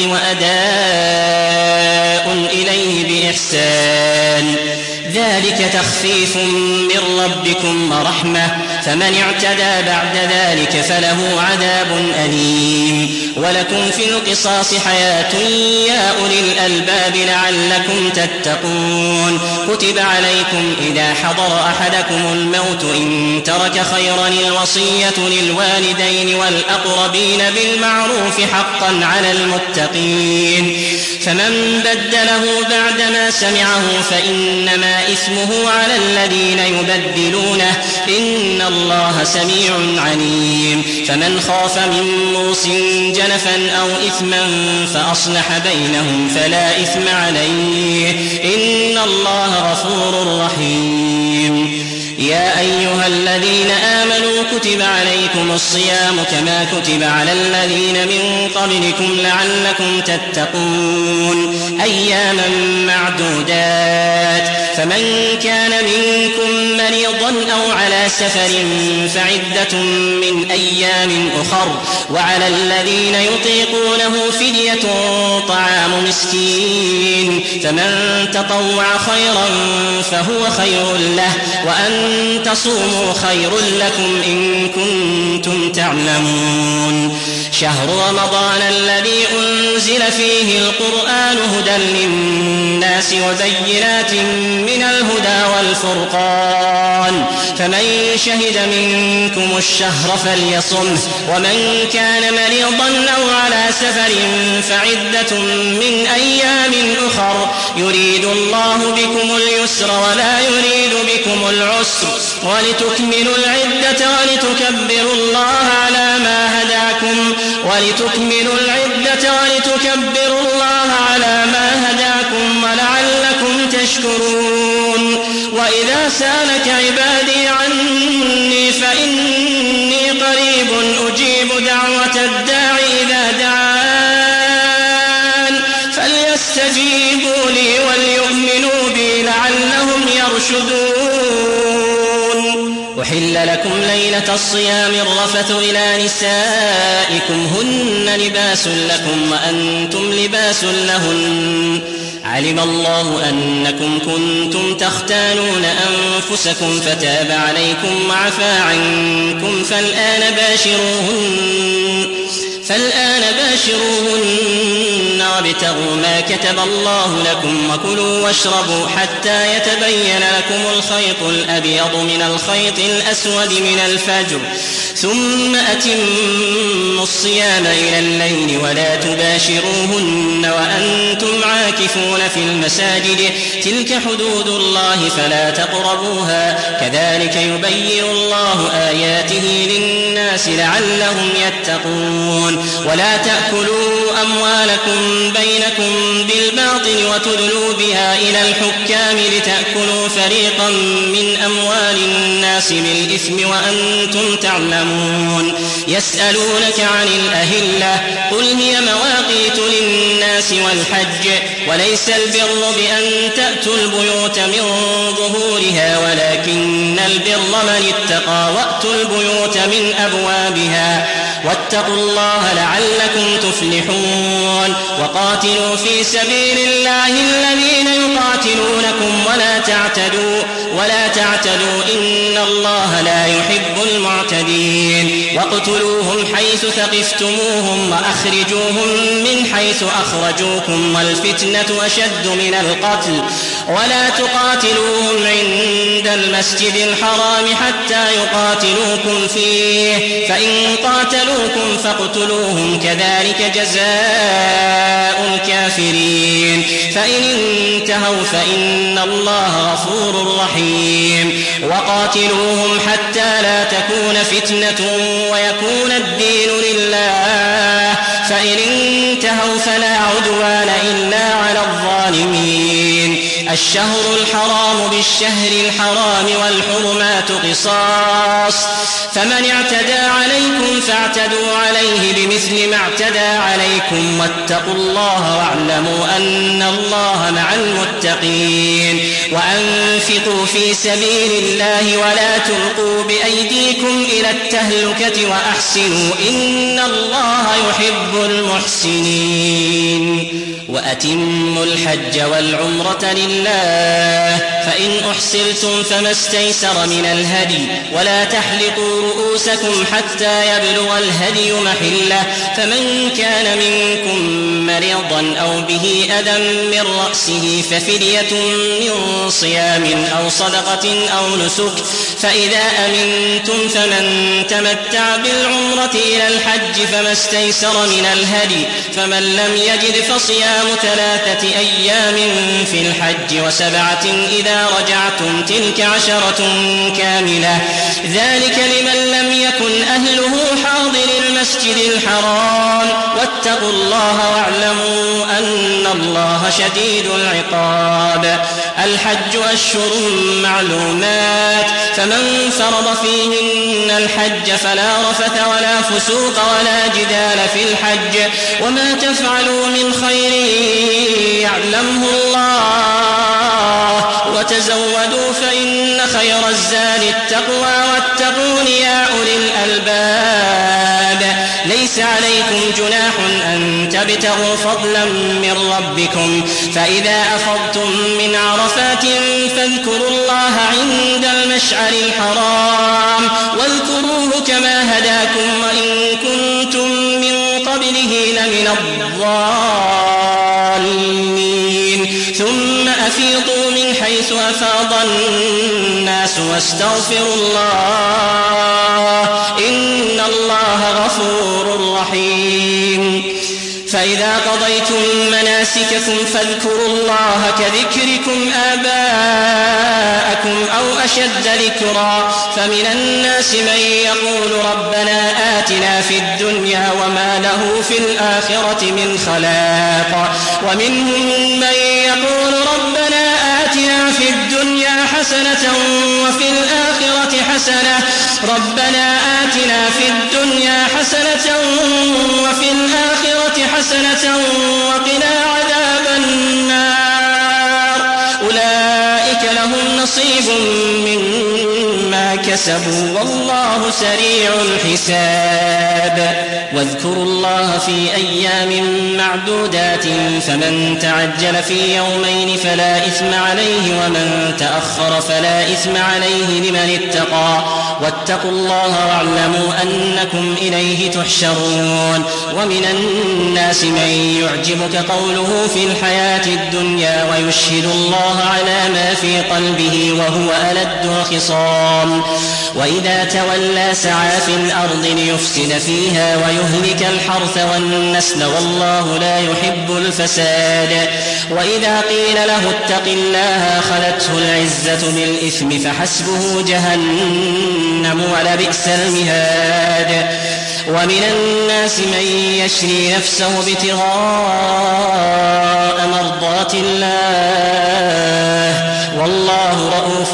وأداء إليه بإحسان، ذلك تخفيف من ربكم ورحمة، فمن اعتدى بعد ذلك فله عذاب أليم. ولكم في القصاص حياة يا أولي الألباب لعلكم تتقون. كتب عليكم إذا حضر أحدكم الموت إن ترك خيرا الوصية للوالدين والأقربين بالمعروف حقا على المتقين، فمن بدله بعدما سمعه فإنما إثمه على الذين يبدلونه، إن الله سميع عليم. فمن خاف من موص جنفا أو إثما فأصلح بينهم فلا إثم عليه، إن الله غفور رحيم. يا أيها الذين آمنوا كتب عليكم الصيام كما كتب على الذين من قبلكم لعلكم تتقون، أياما معدودات. فمن كان منكم مريضا أو على سفر فعدة من أيام أخر، وعلى الذين يطيقونه فدية طعام مسكين، فمن تطوع خيرا فهو خير له، وأن تصوموا خير لكم إن كنتم تعلمون. شهر رمضان الذي أنزل فيه القرآن هدى للناس وبينات من الهدى والفرقان، فمن شهد منكم الشهر فليصمه، ومن كان مريضا أو على سفر فعدة من أيام أخر، يريد الله بكم اليسر ولا يريد بكم العسر، ولتكملوا العدة ولتكبروا الله على ما هداكم ولعلكم تشكرون. وإذا سألك عبادي عني فإني قريب أجيب دعوة الداع إذا دعان، فليستجيبوا لي وليؤمنوا بي لعلهم يرشدون. أحل لكم ليلة الصيام الرفث إلى نسائكم هن لباس لكم وأنتم لباس لهن، علم الله أنكم كنتم تختانون أنفسكم فتاب عليكم وعفى عنكم، فالآن باشروهن وابتغوا ما كتب الله لكم وكلوا واشربوا حتى يتبين لكم الخيط الأبيض من الخيط الأسود من الفجر، ثم أتموا الصيام إلى الليل ولا تباشروهن وأنتم عاكفون في المساجد، تلك حدود الله فلا تقربوها، كذلك يبين الله آياته للناس لعلهم يتقون. ولا تأكلوا أموالكم بينكم بالباطل وتدلوا بها إلى الحكام لتأكلوا فريقا من أموال الناس بالإثم وأنتم تعلمون. يسألونك عن الأهلة قل هي مواقيت للناس والحج، وليس البر بأن تأتوا البيوت من ظهورها ولكن البر من اتقى وأتوا البيوت من أبوابها، واتقوا الله لعلكم تفلحون. وقاتلوا في سبيل الله الذين يقاتلونكم ولا تعتدوا إن الله لا يحب المعتدين. واقتلوهم حيث ثقفتموهم وأخرجوهم من حيث أخرجوكم، والفتنة أشد من القتل، ولا تقاتلوهم عند المسجد الحرام حتى يقاتلوكم فيه، فإن قاتلوكم فاقتلوهم، كذلك جزاء الكافرين. فإن انتهوا فإن الله غفور رحيم. وقاتلوهم حتى لا تكون فتنة ويكون الدين لله، فإن انتهوا فلا عدوان إلا على الظالمين. الشهر الحرام بالشهر الحرام والحرمات قصاص فمن اعتدى عليكم فاعتدوا عليه بمثل ما اعتدى عليكم واتقوا الله واعلموا أن الله مع المتقين وأنفقوا في سبيل الله ولا تلقوا بأيديكم إلى التهلكة وأحسنوا إن الله يحب المحسنين وأتموا الحج والعمرة لله فإن أحسرتم فما استيسر من الهدي ولا تحلقوا رؤوسكم حتى يبلغ الهدي محله فمن كان منكم مريضا أو به أذى من رأسه ففدية من صيام أو صدقة أو نسك فإذا أمنتم فمن تمتع بالعمرة إلى الحج فما استيسر من الهدي فمن لم يجد فصيام 3 أيام في الحج و7 إذا رجعتم تلك 10 كاملة ذلك لمن لم يكن أهله حاضر المسجد الحرام واتقوا الله واعلموا أن الله شديد العقاب الحج أشهر معلومات فمن فرض فيهن الحج فلا رفث ولا فسوق ولا جدال في الحج وما تفعلوا من خير يعلمه الله وتزودوا فإن خير الزاد التقوى واتقون يا أولي الألباب ليس عليكم جناح أن تبتغوا فضلا من ربكم فإذا أفضتم من عرفات فاذكروا الله عند المشعر الحرام واذكروه كما هداكم وإن كنتم من قبله لمن الضالين ثم أفيضوا من حيث أفاض الناس واستغفروا الله إن الله غفور رحيم فإذا قضيتم مناسككم فاذكروا الله كذكركم آباءكم أو أشد ذكرا فمن الناس من يقول ربنا آتنا في الدنيا وما له في الآخرة من خلاق ومنهم من يقول ربنا آتنا في الدنيا حسنة وفي الآخرة حسنة ربنا آتنا في الدنيا حسنة وفي الآخرة حسنة وقنا عذاب النار أولئك لهم نصيب مما كسبوا والله سريع الحساب واذكروا الله في أيام معدودات فمن تعجل في يومين فلا إثم عليه ومن تأخر فلا إثم عليه لمن اتقى واتقوا الله واعلموا أنكم إليه تحشرون ومن الناس من يعجبك قوله في الحياة الدنيا ويشهد الله على ما في قلبه وهو ألد الخصام وإذا تولى سعى في الأرض ليفسد فيها ويهلك الحرث والنسل والله لا يحب الفساد وإذا قيل له اتق الله أخذته العزة بالإثم فحسبه جهنم ولبئس المهاد ومن الناس من يشري نفسه ابتغاء مرضات الله والله رؤوف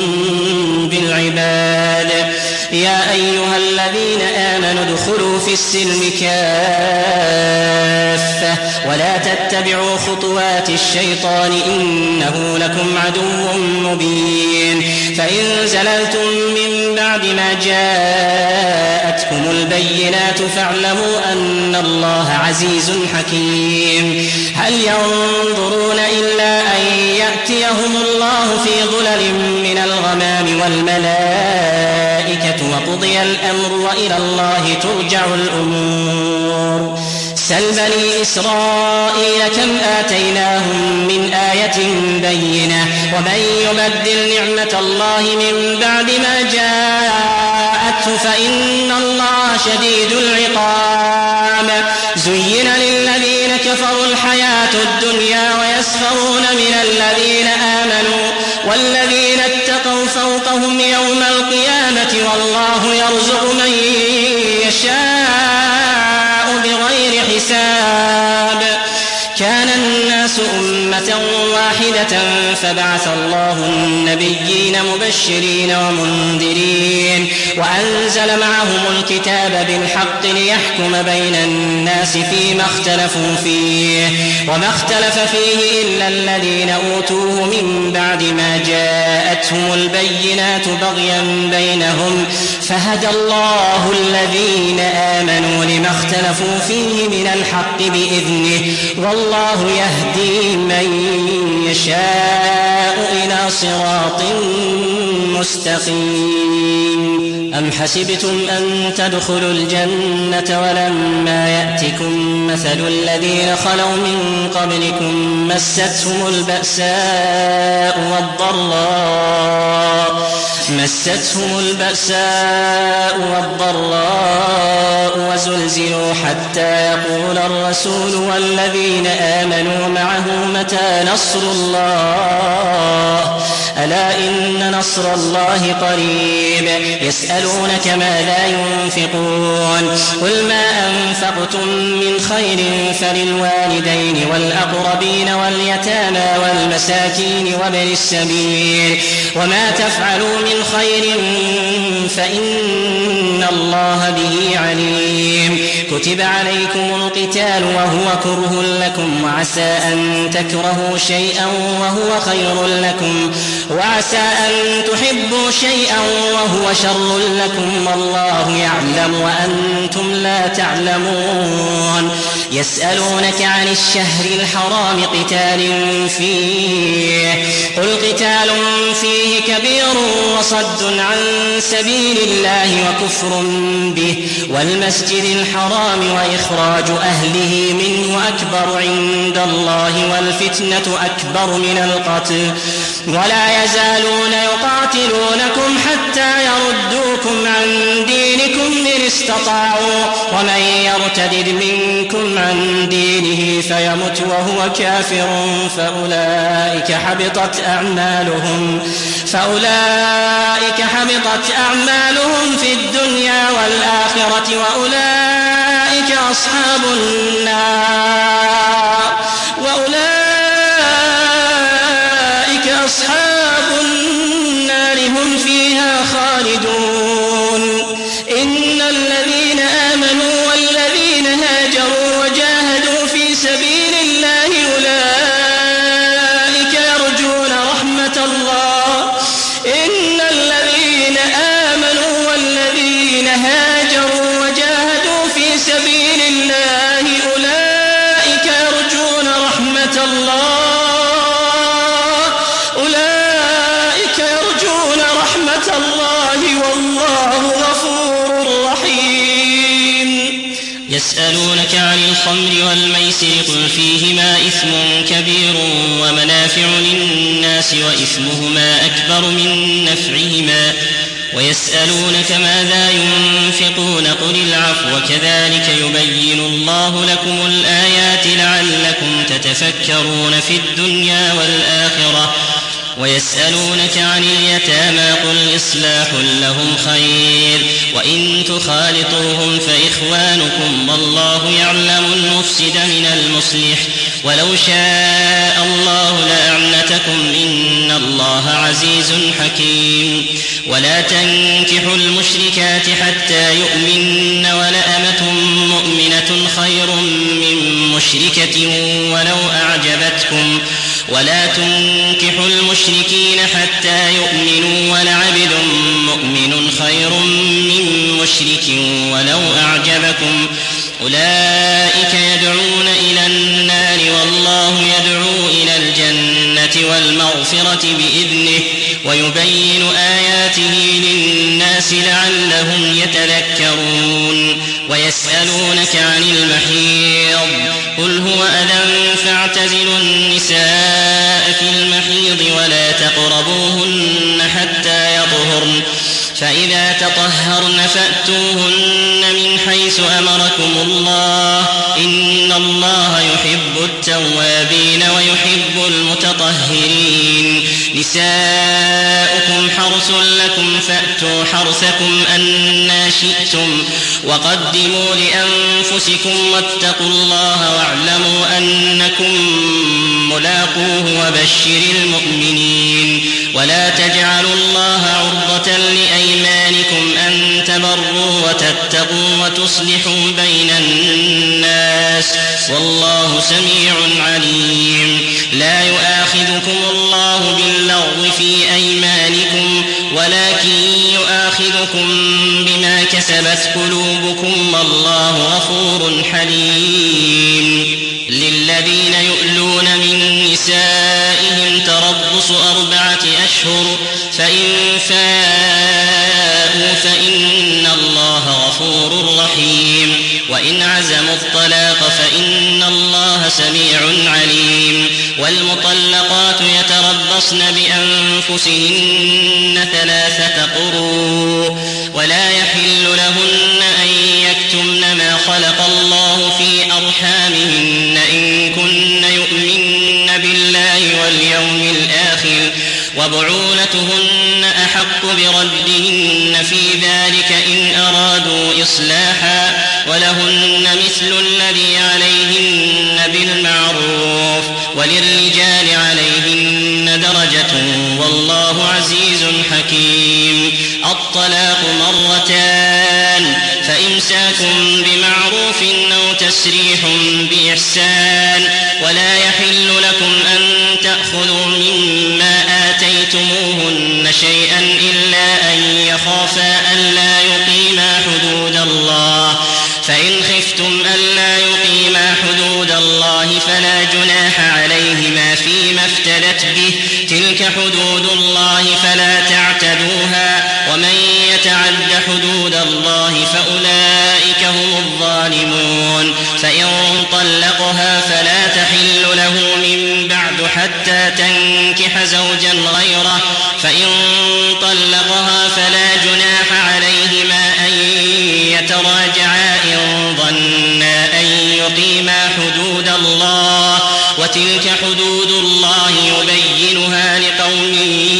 بالعباد يا أيها الذين آمنوا ادخلوا في السلم كافة ولا تتبعوا خطوات الشيطان إنه لكم عدو مبين فإن زللتم من بعد ما جاءتكم البينات فاعلموا أن الله عزيز حكيم هل ينظرون إلا أن يأتيهم الله في ظلل من الغمام والملائكة وقضي الأمر وإلى الله ترجع الأمور سل بني إسرائيل كم آتيناهم من آية بينة ومن يبدل نعمة الله من بعد ما جاءته فإن الله شديد العقاب زين للذين كفروا الحياة الدنيا ويسخرون من الذين آمنوا والذين اتقوا فوقهم يوم القيامة والله يرزق من يشاء بغير حساب كان الناس أمة واحدة فبعث الله النبيين مبشرين ومنذرين وأنزل معهم الكتاب بالحق ليحكم بين الناس فيما اختلفوا فيه وما اختلف فيه إلا الذين أوتوه من بعد ما جاءتهم البينات بغيا بينهم فهدى الله الذين آمنوا لما اختلفوا فيه من الحق بإذنه والله يهدي من يشاء إلى صراط مستقيم. أم حسبتم أن تدخلوا الجنة ولما يأتكم مثل الذين خلوا من قبلكم مستهم البأساء والضراء وزلزلوا حتى يقول الرسول والذين آمنوا معه متى نصر الله ألا إن نصر الله قريب يسألونك ماذا ينفقون قل ما أنفقتم من خير فللوالدين والأقربين واليتامى والمساكين وابن السبيل وما تفعلوا من خير فإن الله به عليم. كتب عليكم القتال وهو كره لكم وعسى أن تكرهوا شيئا وهو خير لكم وعسى أن تحبوا شيئا وهو شر لكم والله يعلم وأنتم لا تعلمون. يسألونك عن الشهر الحرام قتال فيه قل قتال فيه كبير وصد عن سبيل الله وكفر به والمسجد الحرام وإخراج أهله منه أكبر عند الله والفتنة أكبر من القتل ولا يزالون يقاتلونكم حتى يردوكم عن دينكم إن استطاعوا ومن يرتد منكم عن دينه فيمت وهو كافر فأولئك حبطت أعمالهم في الدنيا والآخرة وأولئك أصحاب النار هم فيها خالدون. إن الذين آمنوا والذين هاجروا وجاهدوا في سبيل الله أولئك يرجون رحمة الله. إن الذين آمنوا والذين هاجروا وجاهدوا في سبيل الله أولئك يرجون رحمة الله والله غفور رحيم. يسألونك عن الخمر والميسر قل فيهما إثم كبير ومنافع للناس وإثمهما أكبر من نفعهما ويسألونك ماذا ينفقون قل العفو كذلك يبين الله لكم الآيات لعلكم تتفكرون في الدنيا والآخرة ويسألونك عن اليتامى قل إصلاح لهم خير وإن تخالطوهم فإخوانكم والله يعلم المفسد من المصلح ولو شاء الله لأعنتكم إن الله عزيز حكيم. ولا تنكحوا المشركات حتى يؤمن ولأمة مؤمنة خير من مشركة ولو أعجبتكم ولا تنكحوا المشركين حتى يؤمنوا ولعبد مؤمن خير من مشرك ولو أعجبكم أولئك يدعون إلى النار والله يدعو إلى الجنة والمغفرة بإذنه ويبين آياته للناس لعلهم يتذكرون. ويسألونك عن المحيض قل هو أذى فاعتزلوا النساء في المحيض ولا تقربوهن حتى يطهرن فإذا تطهرن فأتوهن من حيث أمركم الله إن الله يحب التوابين ويحب المتطهرين. نساؤكم حرث لكم فأتوا حرثكم أنى شئتم وقدموا لأنفسكم واتقوا الله واعلموا أنكم ملاقوه وبشر المؤمنين. ولا تجعلوا الله عرضة لأيمانكم أن تبروا وتتقوا وتصلحوا بين الناس والله سميع عليم. لا يؤاخذكم الله باللغو في أيمانكم ولكن يؤاخذكم بما كسبت قلوبكم والله غفور حليم. للذين يؤلون من نسائهم تربص 4 أشهر فإن فاءوا فإن الله غفور رحيم. وإن عزموا الطلاق فإن الله سميع عليم. والمطلقات يتربصن بأنفسهن 3 قروء ولا يحل لهن أن يكتمن ما خلق الله في أرحامهن إن كن يؤمن بالله واليوم الآخر وبعولتهن أحق بردهن في ذلك إن أرادوا إصلاحا ولهن مثل الذي عليهن بالمعروف وللرجال عليهن درجة والله عزيز حكيم. الطلاق 2 فإمساك بمعروف أو تسريح بإحسان. ولا يحل لكم أن تأخذوا مما آتيتموهن شيئا إلا أن يخافا ألا يقيما حدود الله فإن خفتم ألا يقيما حدود الله فلا جناح عليهما فيما افتدت به تلك حدود الله فلا تعتدوها ومن يتعد حدود الله فأولئك هم الظالمون. فإن طلقها فلا تحل له من بعد حتى تنكح زوجا غيره فإن طلقها فلا جناح عليهما أن يتراجعا إن ظنا أن يقيما حدود الله وتلك حدود الله يبينها لقوم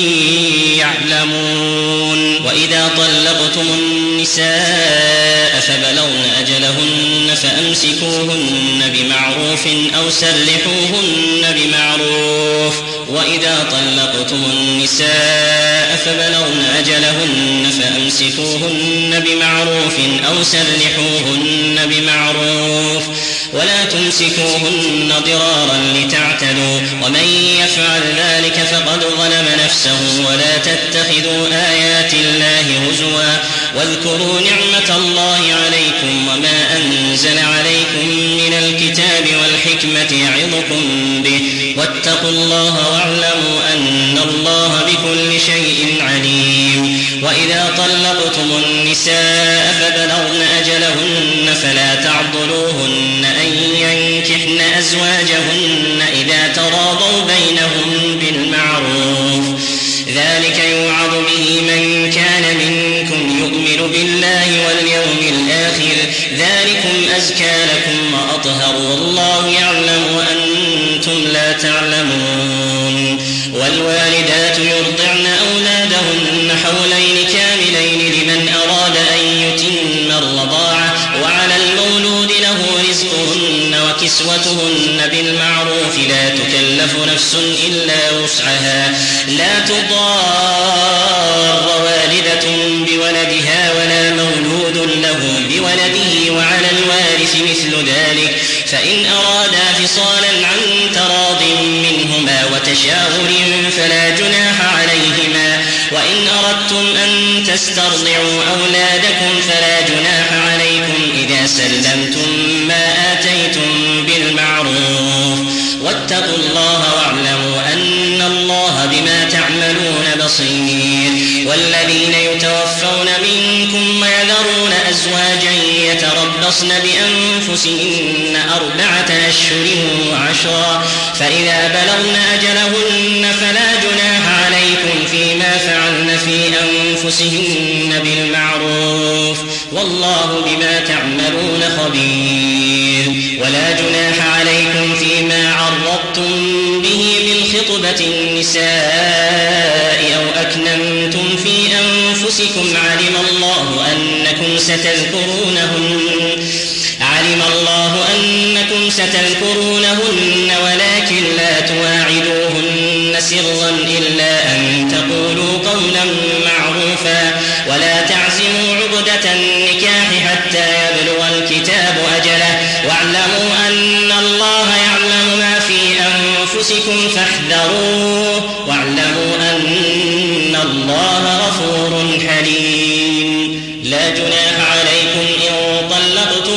يعلمون. وإذا طلقتم النساء فبلغن أجلهن فأمسكوهن بمعروف أو سرحوهن بمعروف. وإذا طلقتم النساء فبلغن أجلهن فأمسكوهن بمعروف أو سرحوهن بمعروف ولا تمسكوهن ضرارا لتعتدوا ومن يفعل ذلك فقد ظلم نفسه. ولا تتخذوا آيات الله هزوا واذكروا نعمة الله عليكم وما أنزل عليكم من الكتاب والحكمة يعظكم به واتقوا الله واعلموا أن الله بكل شيء عليم. وإذا طلقتم النساء فبلغن أجلهن فلا تعضلوهن أن ينكحن أزواجهن إذا تراضوا بينهم بالمعروف ذلك يوعظ به من كان منكم يؤمن بالله واليوم الآخر ذلكم أزكى لكم وأطهر والله يعلم وأنتم لا تعلمون. والوالدات يرضعن أولادهن حولين كاملين لمن أراد أن يتم الرضاعة وعلى المولود له رزقهن وكسوتهن بالمعروف لا تكلف نفس إلا وسعها لا تضار والدة بولدها ولا مولود له بولده وعلى الوارث مثل ذلك فإن أرادا فصالا عن تراض منهما وتشاور فلا جناح عليهما. وإن أردتم أن تسترضعوا أولادكم فلا جناح عليكم إذا سلمتم ما آتيتم بالمعروف واتقوا الله واعلموا أن الله بما تعملون بصير. والذين يتوفون منكم ويذرون أزواجا يتربصن بأنفسهن 4 أشهر و10 فإذا بلغن أجلهن فلا جناح عليكم فيما فعلن في أنفسهن بالمعروف والله بما تعملون خبير. ولا جناح عليكم فيما عرضتم به من خطبة النساء أو أكننتم أنفسكم علم الله أنكم ستذكرونهن ولكن لا تواعدوهن سرا إلا أن تقولوا قولا معروفا ولا تعزموا عقدة النكاح حتى يبلغ الكتاب أجله واعلموا أن الله يعلم ما في أنفسكم فاحذروه واعلموا أن الله غفور حليم. لا جناح عليكم إن طلقتم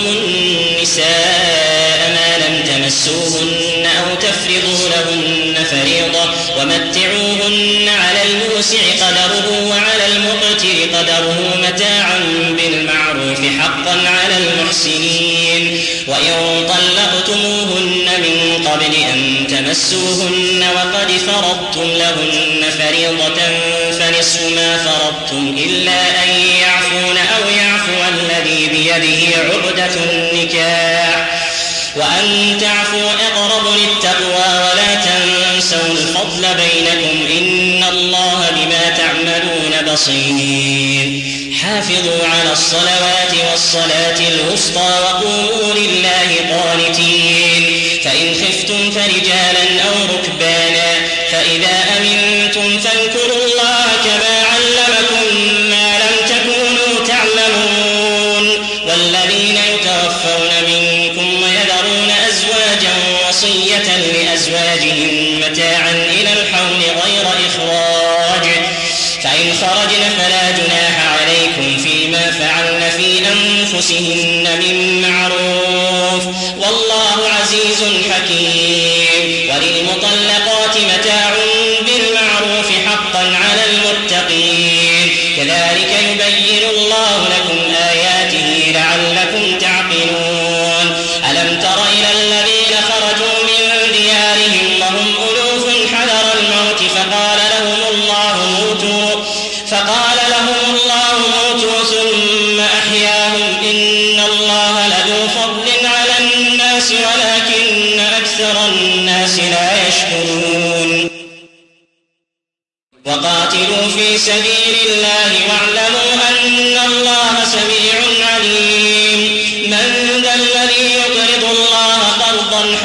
النساء ما لم تمسوهن أو تفرضوا لهن فريضة ومتعوهن على الموسع قدره وعلى المقتر قدره متاعا بالمعروف حقا على المحسنين. وإن طلقتموهن من قبل أن تمسوهن وقد فرضتم لهن فريضة فنصف ما فرضتم إلا أن يعفون أو يعفو الذي بيده عقدة النكاح وأن تعفوا أقرب للتقوى ولا تنسوا الفضل بينكم إن الله بما تعملون بصير. حافظوا على الصلوات والصلاة الوسطى وقوموا لله قانتين. فإن خفتم فرجالا أو ركبانا فإذا أمنتم فاذكروا الله كما علمكم ما لم تكونوا تعلمون. والذين يتوفون منكم ويذرون أزواجا وصية لأزواجهم متاعا إلى الحول غير إخراج فإن خرجن فلا جناح عليكم فيما فعلن في أنفسهن من معروف والله عزيز حكيم. وللمطلقات متاع بالمعروف حقا على المتقين. كذلك يبين الله لكم آياته لعلكم تعقلون. ألم تر إلى الذين خرجوا من ديارهم وهم ألوف حذر الموت فقال لهم الله موتوا ثم أحياهم إن الله لذو فضل على الناس ولكن أكثر الناس لا يشكرون. وقاتلوا في سبيل الله واعلموا أن الله سميع عليم. من ذا الذي يقرض الله قرضا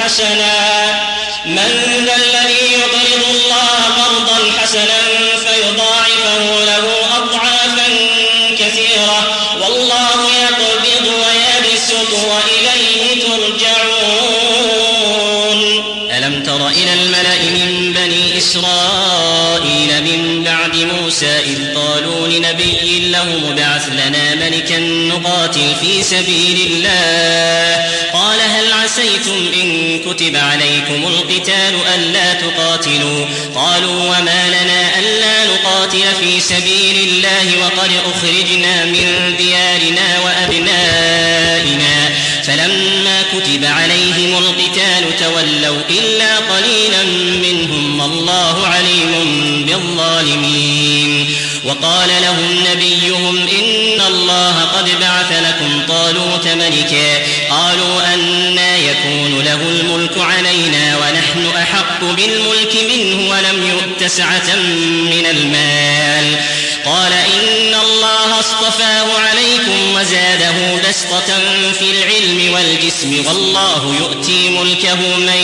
حسنا فيضاعفه له أضعافا كثيرة والله يقبض ويبسط وإليه ترجعون. ألم تر إلى الملأ من بني إسرائيل من بعد موسى إذ قالوا لنبي له ابعث لنا ملكا نقاتل في سبيل الله قال هل عسيتم إن كتب عليكم القتال ألا تقاتلوا قالوا وما لنا ألا نقاتل في سبيل الله وقد أخرجنا من ديارنا وأبنائنا فلما كتب عليهم القتال تولوا إلا قليلا منهم والله عليم بالظالمين. وقال لهم نبيهم إن الله قد بعث لكم طالوت ملكا قالوا أنى يكون له الملك علينا ونحن أحق بالملك منه ولم يؤت سعة من المال قال إن الله اصطفاه عليكم وزاده بسطة في العلم والجسم والله يؤتي ملكه من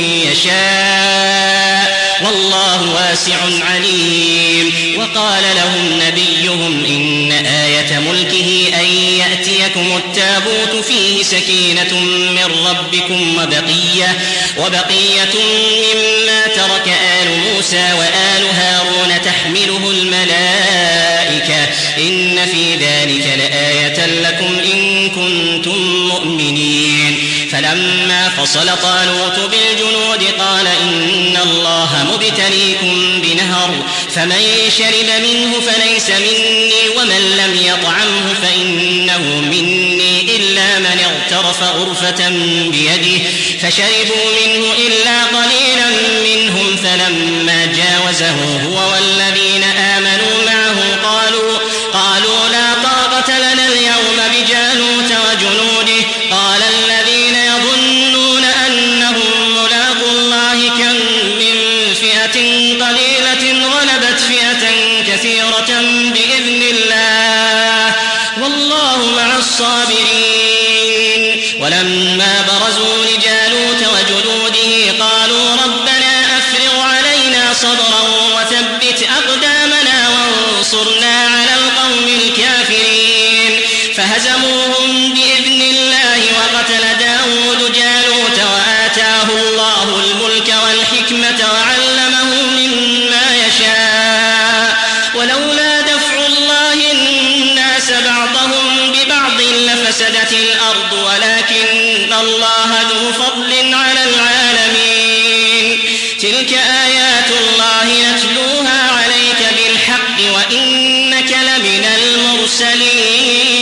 يشاء والله واسع عليم. وقال لهم نبيهم إن آية ملكه أن يأتيكم التابوت فيه سكينة من ربكم وبقية مما ترك آل موسى وآل هارون تحمله الملائكة إن في ذلك لآية لكم إن كنتم مؤمنين. فلما فصل طالوت بالجنود قال إن الله مبتليكم بنهر فمن شرب منه فليس مني ومن لم يطعمه فإنه مني إلا من اغترف غرفة بيده فشربوا منه إلا قليلا منهم فلما جاوزه هو والذين آمنوا معه قالوا لا طاقة لنا اليوم بجالوت وجنوده قال الذين يظنون أنهم ملاقو الله كم من فئة قليلة غلبت فئة كثيرة بإذن الله والله مع الصابرين. ولما برزوا لجالوت وجنوده قالوا ربنا أفرغ علينا صبرا وثبت أقدامنا وانصرنا على القوم الكافرين. فهزموهم بإذن الله وقتل داود جالوت وآتاه الله الملك والحكمة وعلمه مما يشاء. ولولا دفع الله الناس بعضهم ببعض لفسدت الأرض ولكن الله ذو فضل على العالمين. تلك آيات الله نتلوها عليك بالحق وإنك لمن المرسلين.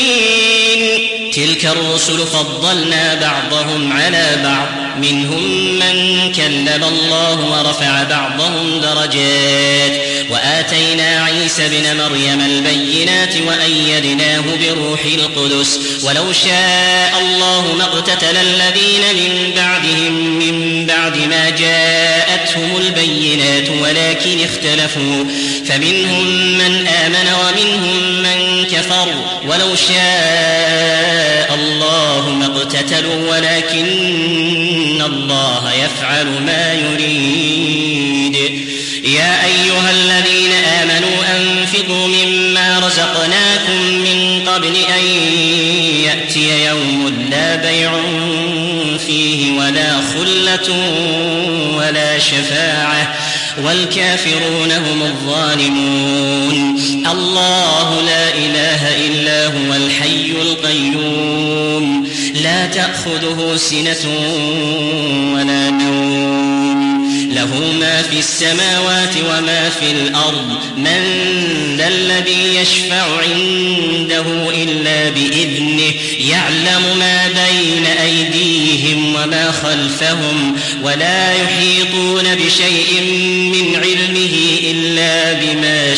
تلك الرسل فضلنا بعضهم على بعض منهم من كلم الله ورفع بعضهم درجات وآتينا عيسى ابن مريم البينات وأيدناه بروح القدس. ولو شاء الله ما اقتتل الذين من بعدهم من بعد ما جاءتهم البينات ولكن اختلفوا فمنهم من آمن ومنهم من كفر. ولو شاء الله ما اقتتلوا ولكن الله يفعل ما يريد. يا أيها الذين آمنوا أنفقوا مما رزقناكم من قبل أن يأتي يوم لا بيع فيه ولا خلة ولا شفاعة والكافرون هم الظالمون. الله لا إله إلا هو الحي القيوم لا تأخذه سنة ولا نوم له ما في السماوات وما في الأرض. من ذا الذي يشفع عنده إلا بإذنه يعلم ما بين أيديهم وما خلفهم ولا يحيطون بشيء من علمه إلا بما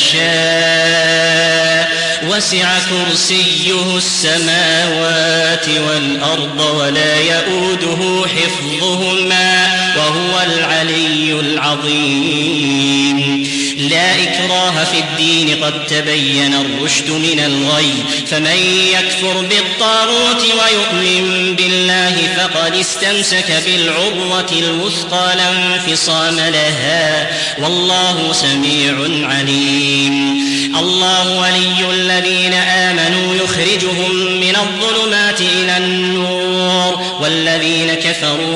شاء. وسع كرسيه السماوات والأرض ولا يؤوده حفظهما وهو العلي العظيم. لا إكراه في الدين قد تبين الرشد من الغي. فمن يكفر بالطاغوت ويؤمن بالله فقد استمسك بالعروة الوثقى لا انفصام لها والله سميع عليم. الله ولي الذين آمنوا يخرجهم من الظلمات إلى النور والذين كفروا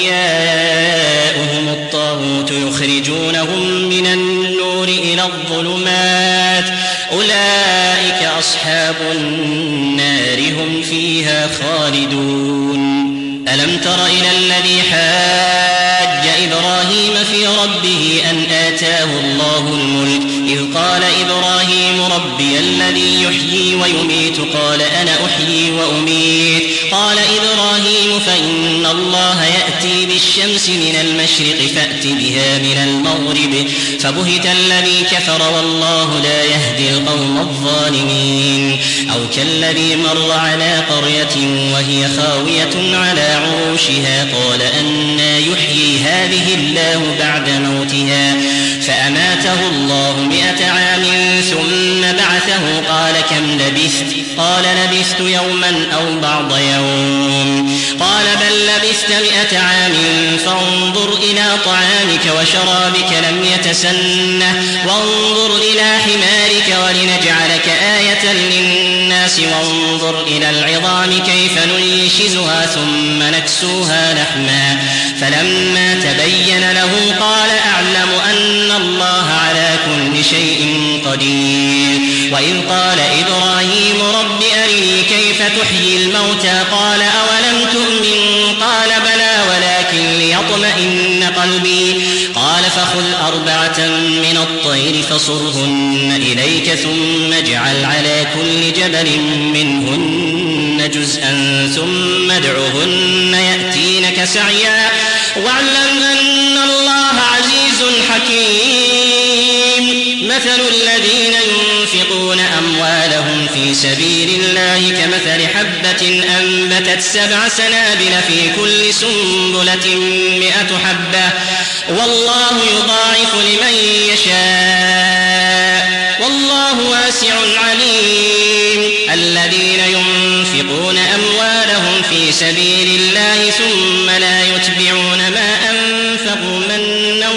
أولياؤهم الطاغوت يخرجونهم من النور إلى الظلمات أولئك أصحاب النار هم فيها خالدون. ألم تر إلى الذي حاج إبراهيم في ربه أن آتاه الله الملك إذ قال إبراهيم ربي الذي يحيي ويميت قال أنا أحيي وأميت قال إبراهيم فإن الله يأتي بالشمس من المشرق فأت بها من المغرب فبهت الذي كفر والله لا يهدي القوم الظالمين. أو كالذي مر على قرية وهي خاوية على عروشها قال أنى يحيي هذه الله بعد موتها فأماته الله 100 عام ثم بعثه قال كم لبثت قال لبثت يوما أو بعض يوم قال بل لبثت 100 عام فانظر إلى طعامك وشرابك لم يتسنه وانظر إلى حمارك ولنجعلك آية للناس وانظر إلى العظام كيف ننشزها ثم نكسوها لحما فلما تبين له قال أعلم أن الله على كل شيء قدير. وإذ قال إبراهيم رب أرني كيف تحيي الموتى قال أولم تؤمن قال بلى ولكن ليطمئن قلبي قال فخذ 4 من الطير فصرهن إليك ثم اجعل على كل جبل منهن جزءا ثم ادعهن يأتينك سعيا واعلم أن الله عزيز حكيم. مثل الذين ينفقون أموالهم في سبيل الله كمثل حبة أنبتت 7 سنابل في كل سنبلة 100 حبة والله يضاعف لمن يشاء والله واسع عليم. الذين ينفقون أموالهم في سبيل الله ثم لا يتبعون ما أنفقوا منا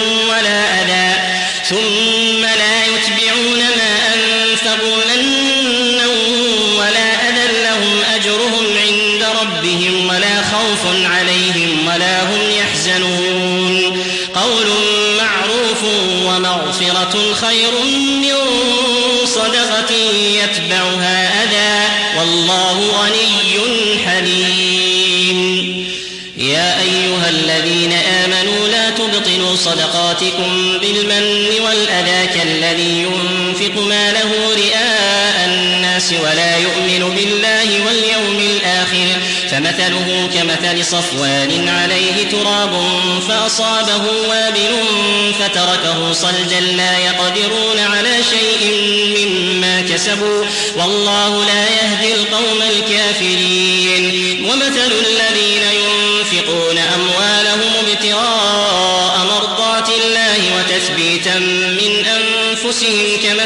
ولا أذى لهم أجرهم عند ربهم ولا خوف عليهم ولا هم يحزنون. قول معروف ومغفرة خير من صدقة يتبعها أذى والله غني حليم. يا أيها الذين آمنوا لا تبطلوا صدقاتكم بالمن والأذى كالذي ينفق ماله رئاء الناس ولا يؤمن بالله واليوم الآخر فمثله كمثل صفوان عليه تراب فأصابه وابل فتركه صلدا لا يقدرون على شيء مما كسبوا والله لا يهدي القوم الكافرين. ومثل الذين ينفقون أموالهم ابتغاء مرضات الله وتثبيتا من أنفسهم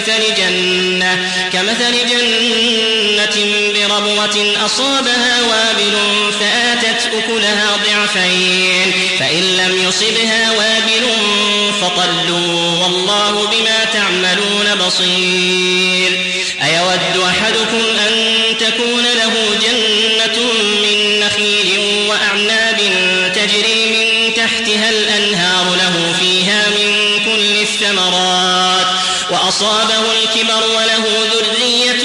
كمثل جنة بربوة أصابها وابل فآتت أكلها ضعفين فإن لم يصبها وابل فطل والله بما تعملون بصير. أيود أحدكم أن تكون له جنة من نخيل وأعناب تجري من تحتها الأنهار له فيها من كل الثمرات وأصابه الكبر وله ذرية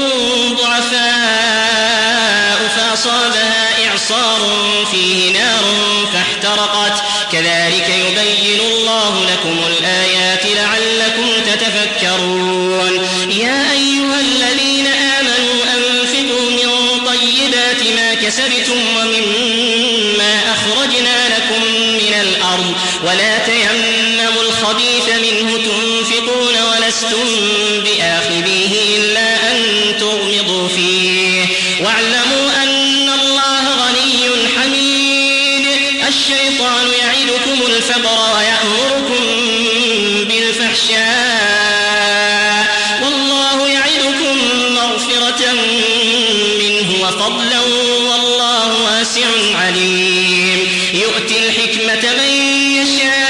ضعفاء فأصابها إعصار فيه نار فاحترقت كذلك يبين الله لكم الآيات لعلكم تتفكرون. يا أيها الذين آمنوا أنفقوا من طيبات ما كسبتم ومما أخرجنا لكم من الأرض ولا تيمموا الخبيث منه تنفقون ولستم بآخذيه إلا أن تغمضوا فيه واعلموا أن الله غني حميد. الشيطان يعدكم الفقر ويأمركم بالفحشاء والله يعدكم مغفرة منه وفضلا والله واسع عليم. يؤتي الحكمة من يشاء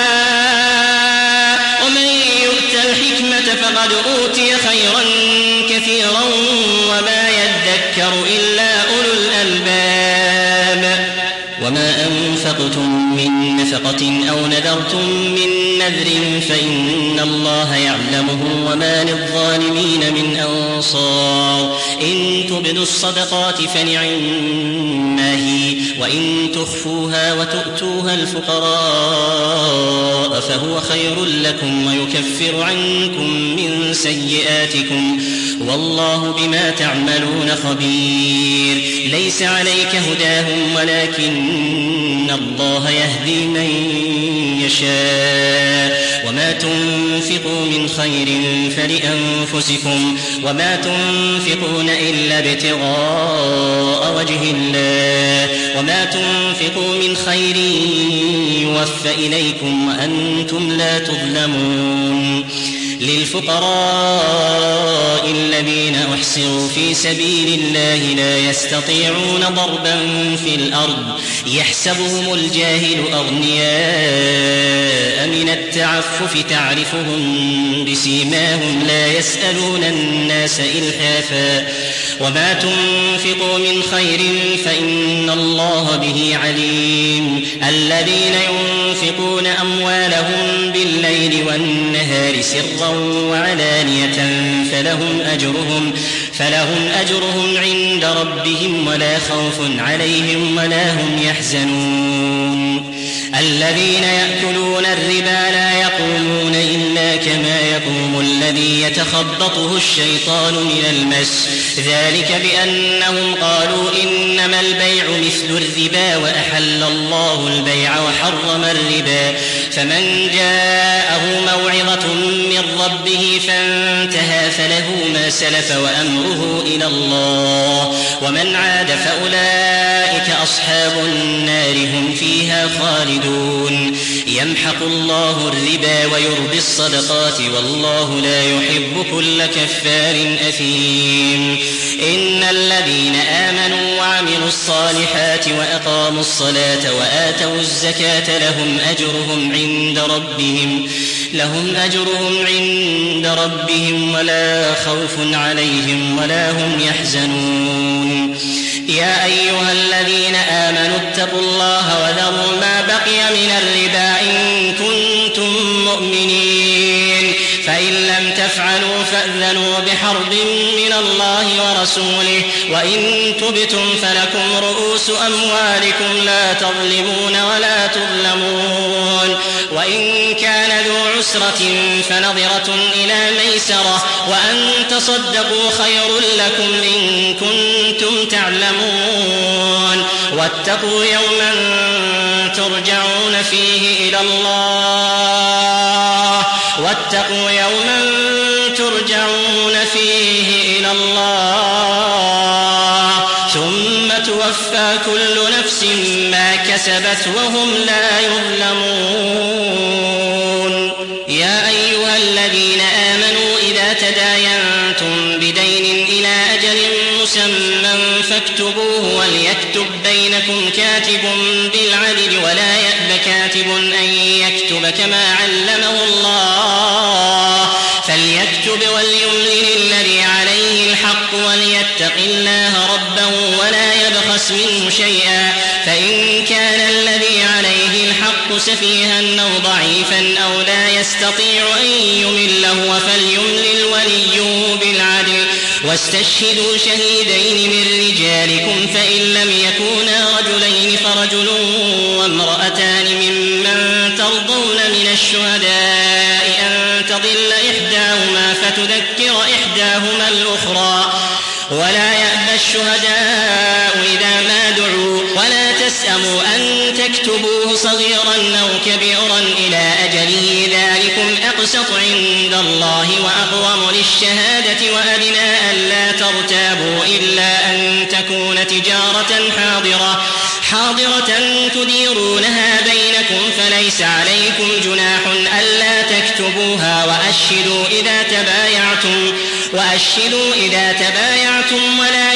ومن يؤت الحكمة فقد أوتي خيرا كثيرا وما يذكر إلا أولو الألباب. وما أنفقتم من نفقة أو نذرتم من نذر فإن الله يعلمه وما للظالمين من أنصار. إن تبدوا الصدقات فنعما هي وإن تخفوها وتؤتوها الفقراء فهو خير لكم ويكفر عنكم من سيئاتكم والله بما تعملون خبير. ليس عليك هداهم ولكن الله يهدي من يشاء. وما تنفقوا من خير فلأنفسكم وما تنفقون إلا ابتغاء وجه الله وما تنفقوا من خير يوفى إليكم وأنتم لا تظلمون. للفقراء الذين أحصروا في سبيل الله لا يستطيعون ضربا في الأرض يحسبهم الجاهل أغنياء من التعفف تعرفهم بسيماهم لا يسألون الناس إلحافا. وما تنفقوا من خير فإن الله به عليم. الذين ينفقون أموالهم بالليل والنهار سرا وعلانية فلهم أجرهم عند ربهم ولا خوف عليهم ولا هم يحزنون. الذين يأكلون الربا لا يقومون إلا كما يقوم الذي يتخبطه الشيطان من المس ذلك بأنهم قالوا إنما البيع مثل الربا وأحل الله البيع وحرم الربا. فمن جاءه موعظة من من ربه فانتهى فله ما سلف وأمره إلى الله ومن عاد فأولئك أصحاب النار هم فيها خالدون يمحق الله الربا ويربي الصدقات والله لا يحب كل كفار أثيم إن الذين آمنوا وعملوا الصالحات وأقاموا الصلاة وآتوا الزكاة لهم أجرهم عند ربهم ولا خوف عليهم ولا هم يحزنون يا أيها الذين آمنوا اتقوا الله وذروا ما بقي من الربا إن كنتم مؤمنين فإن لم تفعلوا فأذنوا بحرب من الله ورسوله وإن تبتم فلكم رؤوس أموالكم لا تظلمون ولا تظلمون وإن كان ذو عسرة فنظرة إلى ميسرة وأن تصدقوا خير لكم إن كنتم تعلمون واتقوا يوما ترجعون فيه إلى الله ثم توفى كل نفس ما كسبت وهم لا يظلمون يا أيها الذين آمنوا إذا تداينتم بدين إلى أجل مسمى فاكتبوه وليكتب بينكم كاتب بالعدل ولا يأب كاتب أن يكتب كما علمه الله فليكتب وليملل الذي عليه الحق وليتق الله ربه ولا يبخس منه شيئا فإن كان الذي عليه الحق سفيها أو ضعيفا أو لا يستطيع أن يمله فليملل وليه بالعدل واستشهدوا شهيدين من رجالكم فإن لم يكونا رجلين فرجل وامرأتان ممن ترضون من الشهداء أن تضل إحداهما فتذكر إحداهما الأخرى ولا يأبى الشهداء إذا ما دعوا ولا تسأموا أن تكتبوه صغيرا أو كبيرا إلى أجله ذلكم أقسط عند الله وأقوم للشهادة وأدنى ألا ترتابوا إلا أن تكون تجارة حاضرة تديرونها بينكم فليس عليكم جناح ألا تكتبوها وأشهدوا إذا تبايعتم ولا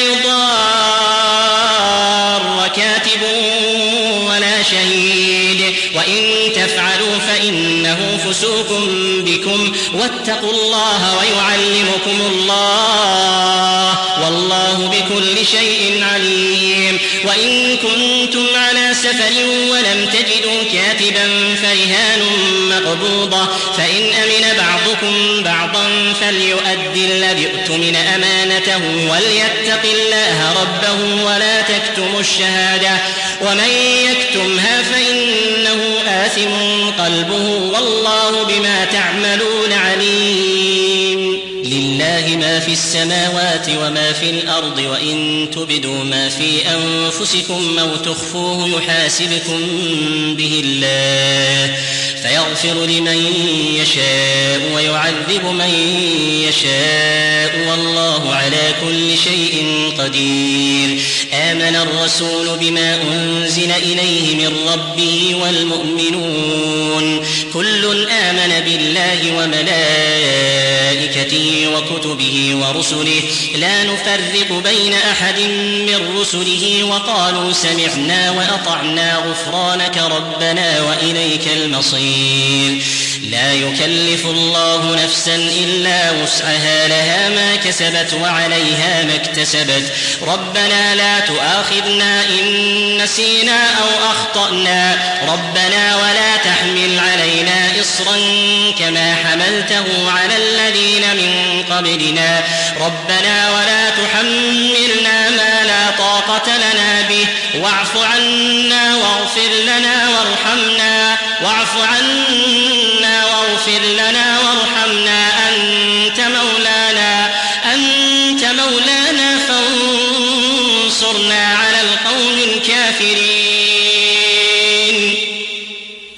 يضار كاتب ولا شهيد وإن تفعلوا فإنه فسوق بكم واتقوا الله ويعلمكم الله والله بكل شيء عليم وإن كنتم على سفر ولم تجدوا كاتبا فرهان مقبوضة فإن أمن بعضكم بعضا فليؤدي الذي اؤتمن أمانته وليتق الله ربه ولا تكتموا الشهادة ومن يكتمها فإنه آثم قلبه والله بما تعملون عليم لله ما في السماوات وما في الأرض وإن تبدوا ما في أنفسكم أو تخفوه يحاسبكم به الله فيغفر لمن يشاء ويعذب من يشاء والله على كل شيء قدير آمن الرسول بما أنزل إليه من ربه والمؤمنون كل آمن بالله وملائكته وكتبه ورسله لا نفرق بين أحد من رسله وقالوا سمعنا وأطعنا غفرانك ربنا وإليك المصير لا يكلف الله نفسا إلا وسعها لها ما كسبت وعليها ما اكتسبت ربنا لا تؤاخذنا إن نسينا أو أخطأنا ربنا ولا تحمل علينا إصرا كما حملته على الذين من قبلنا ربنا ولا تحملنا ما لا طاقة لنا به واعف عنا واغفر لنا وارحمنا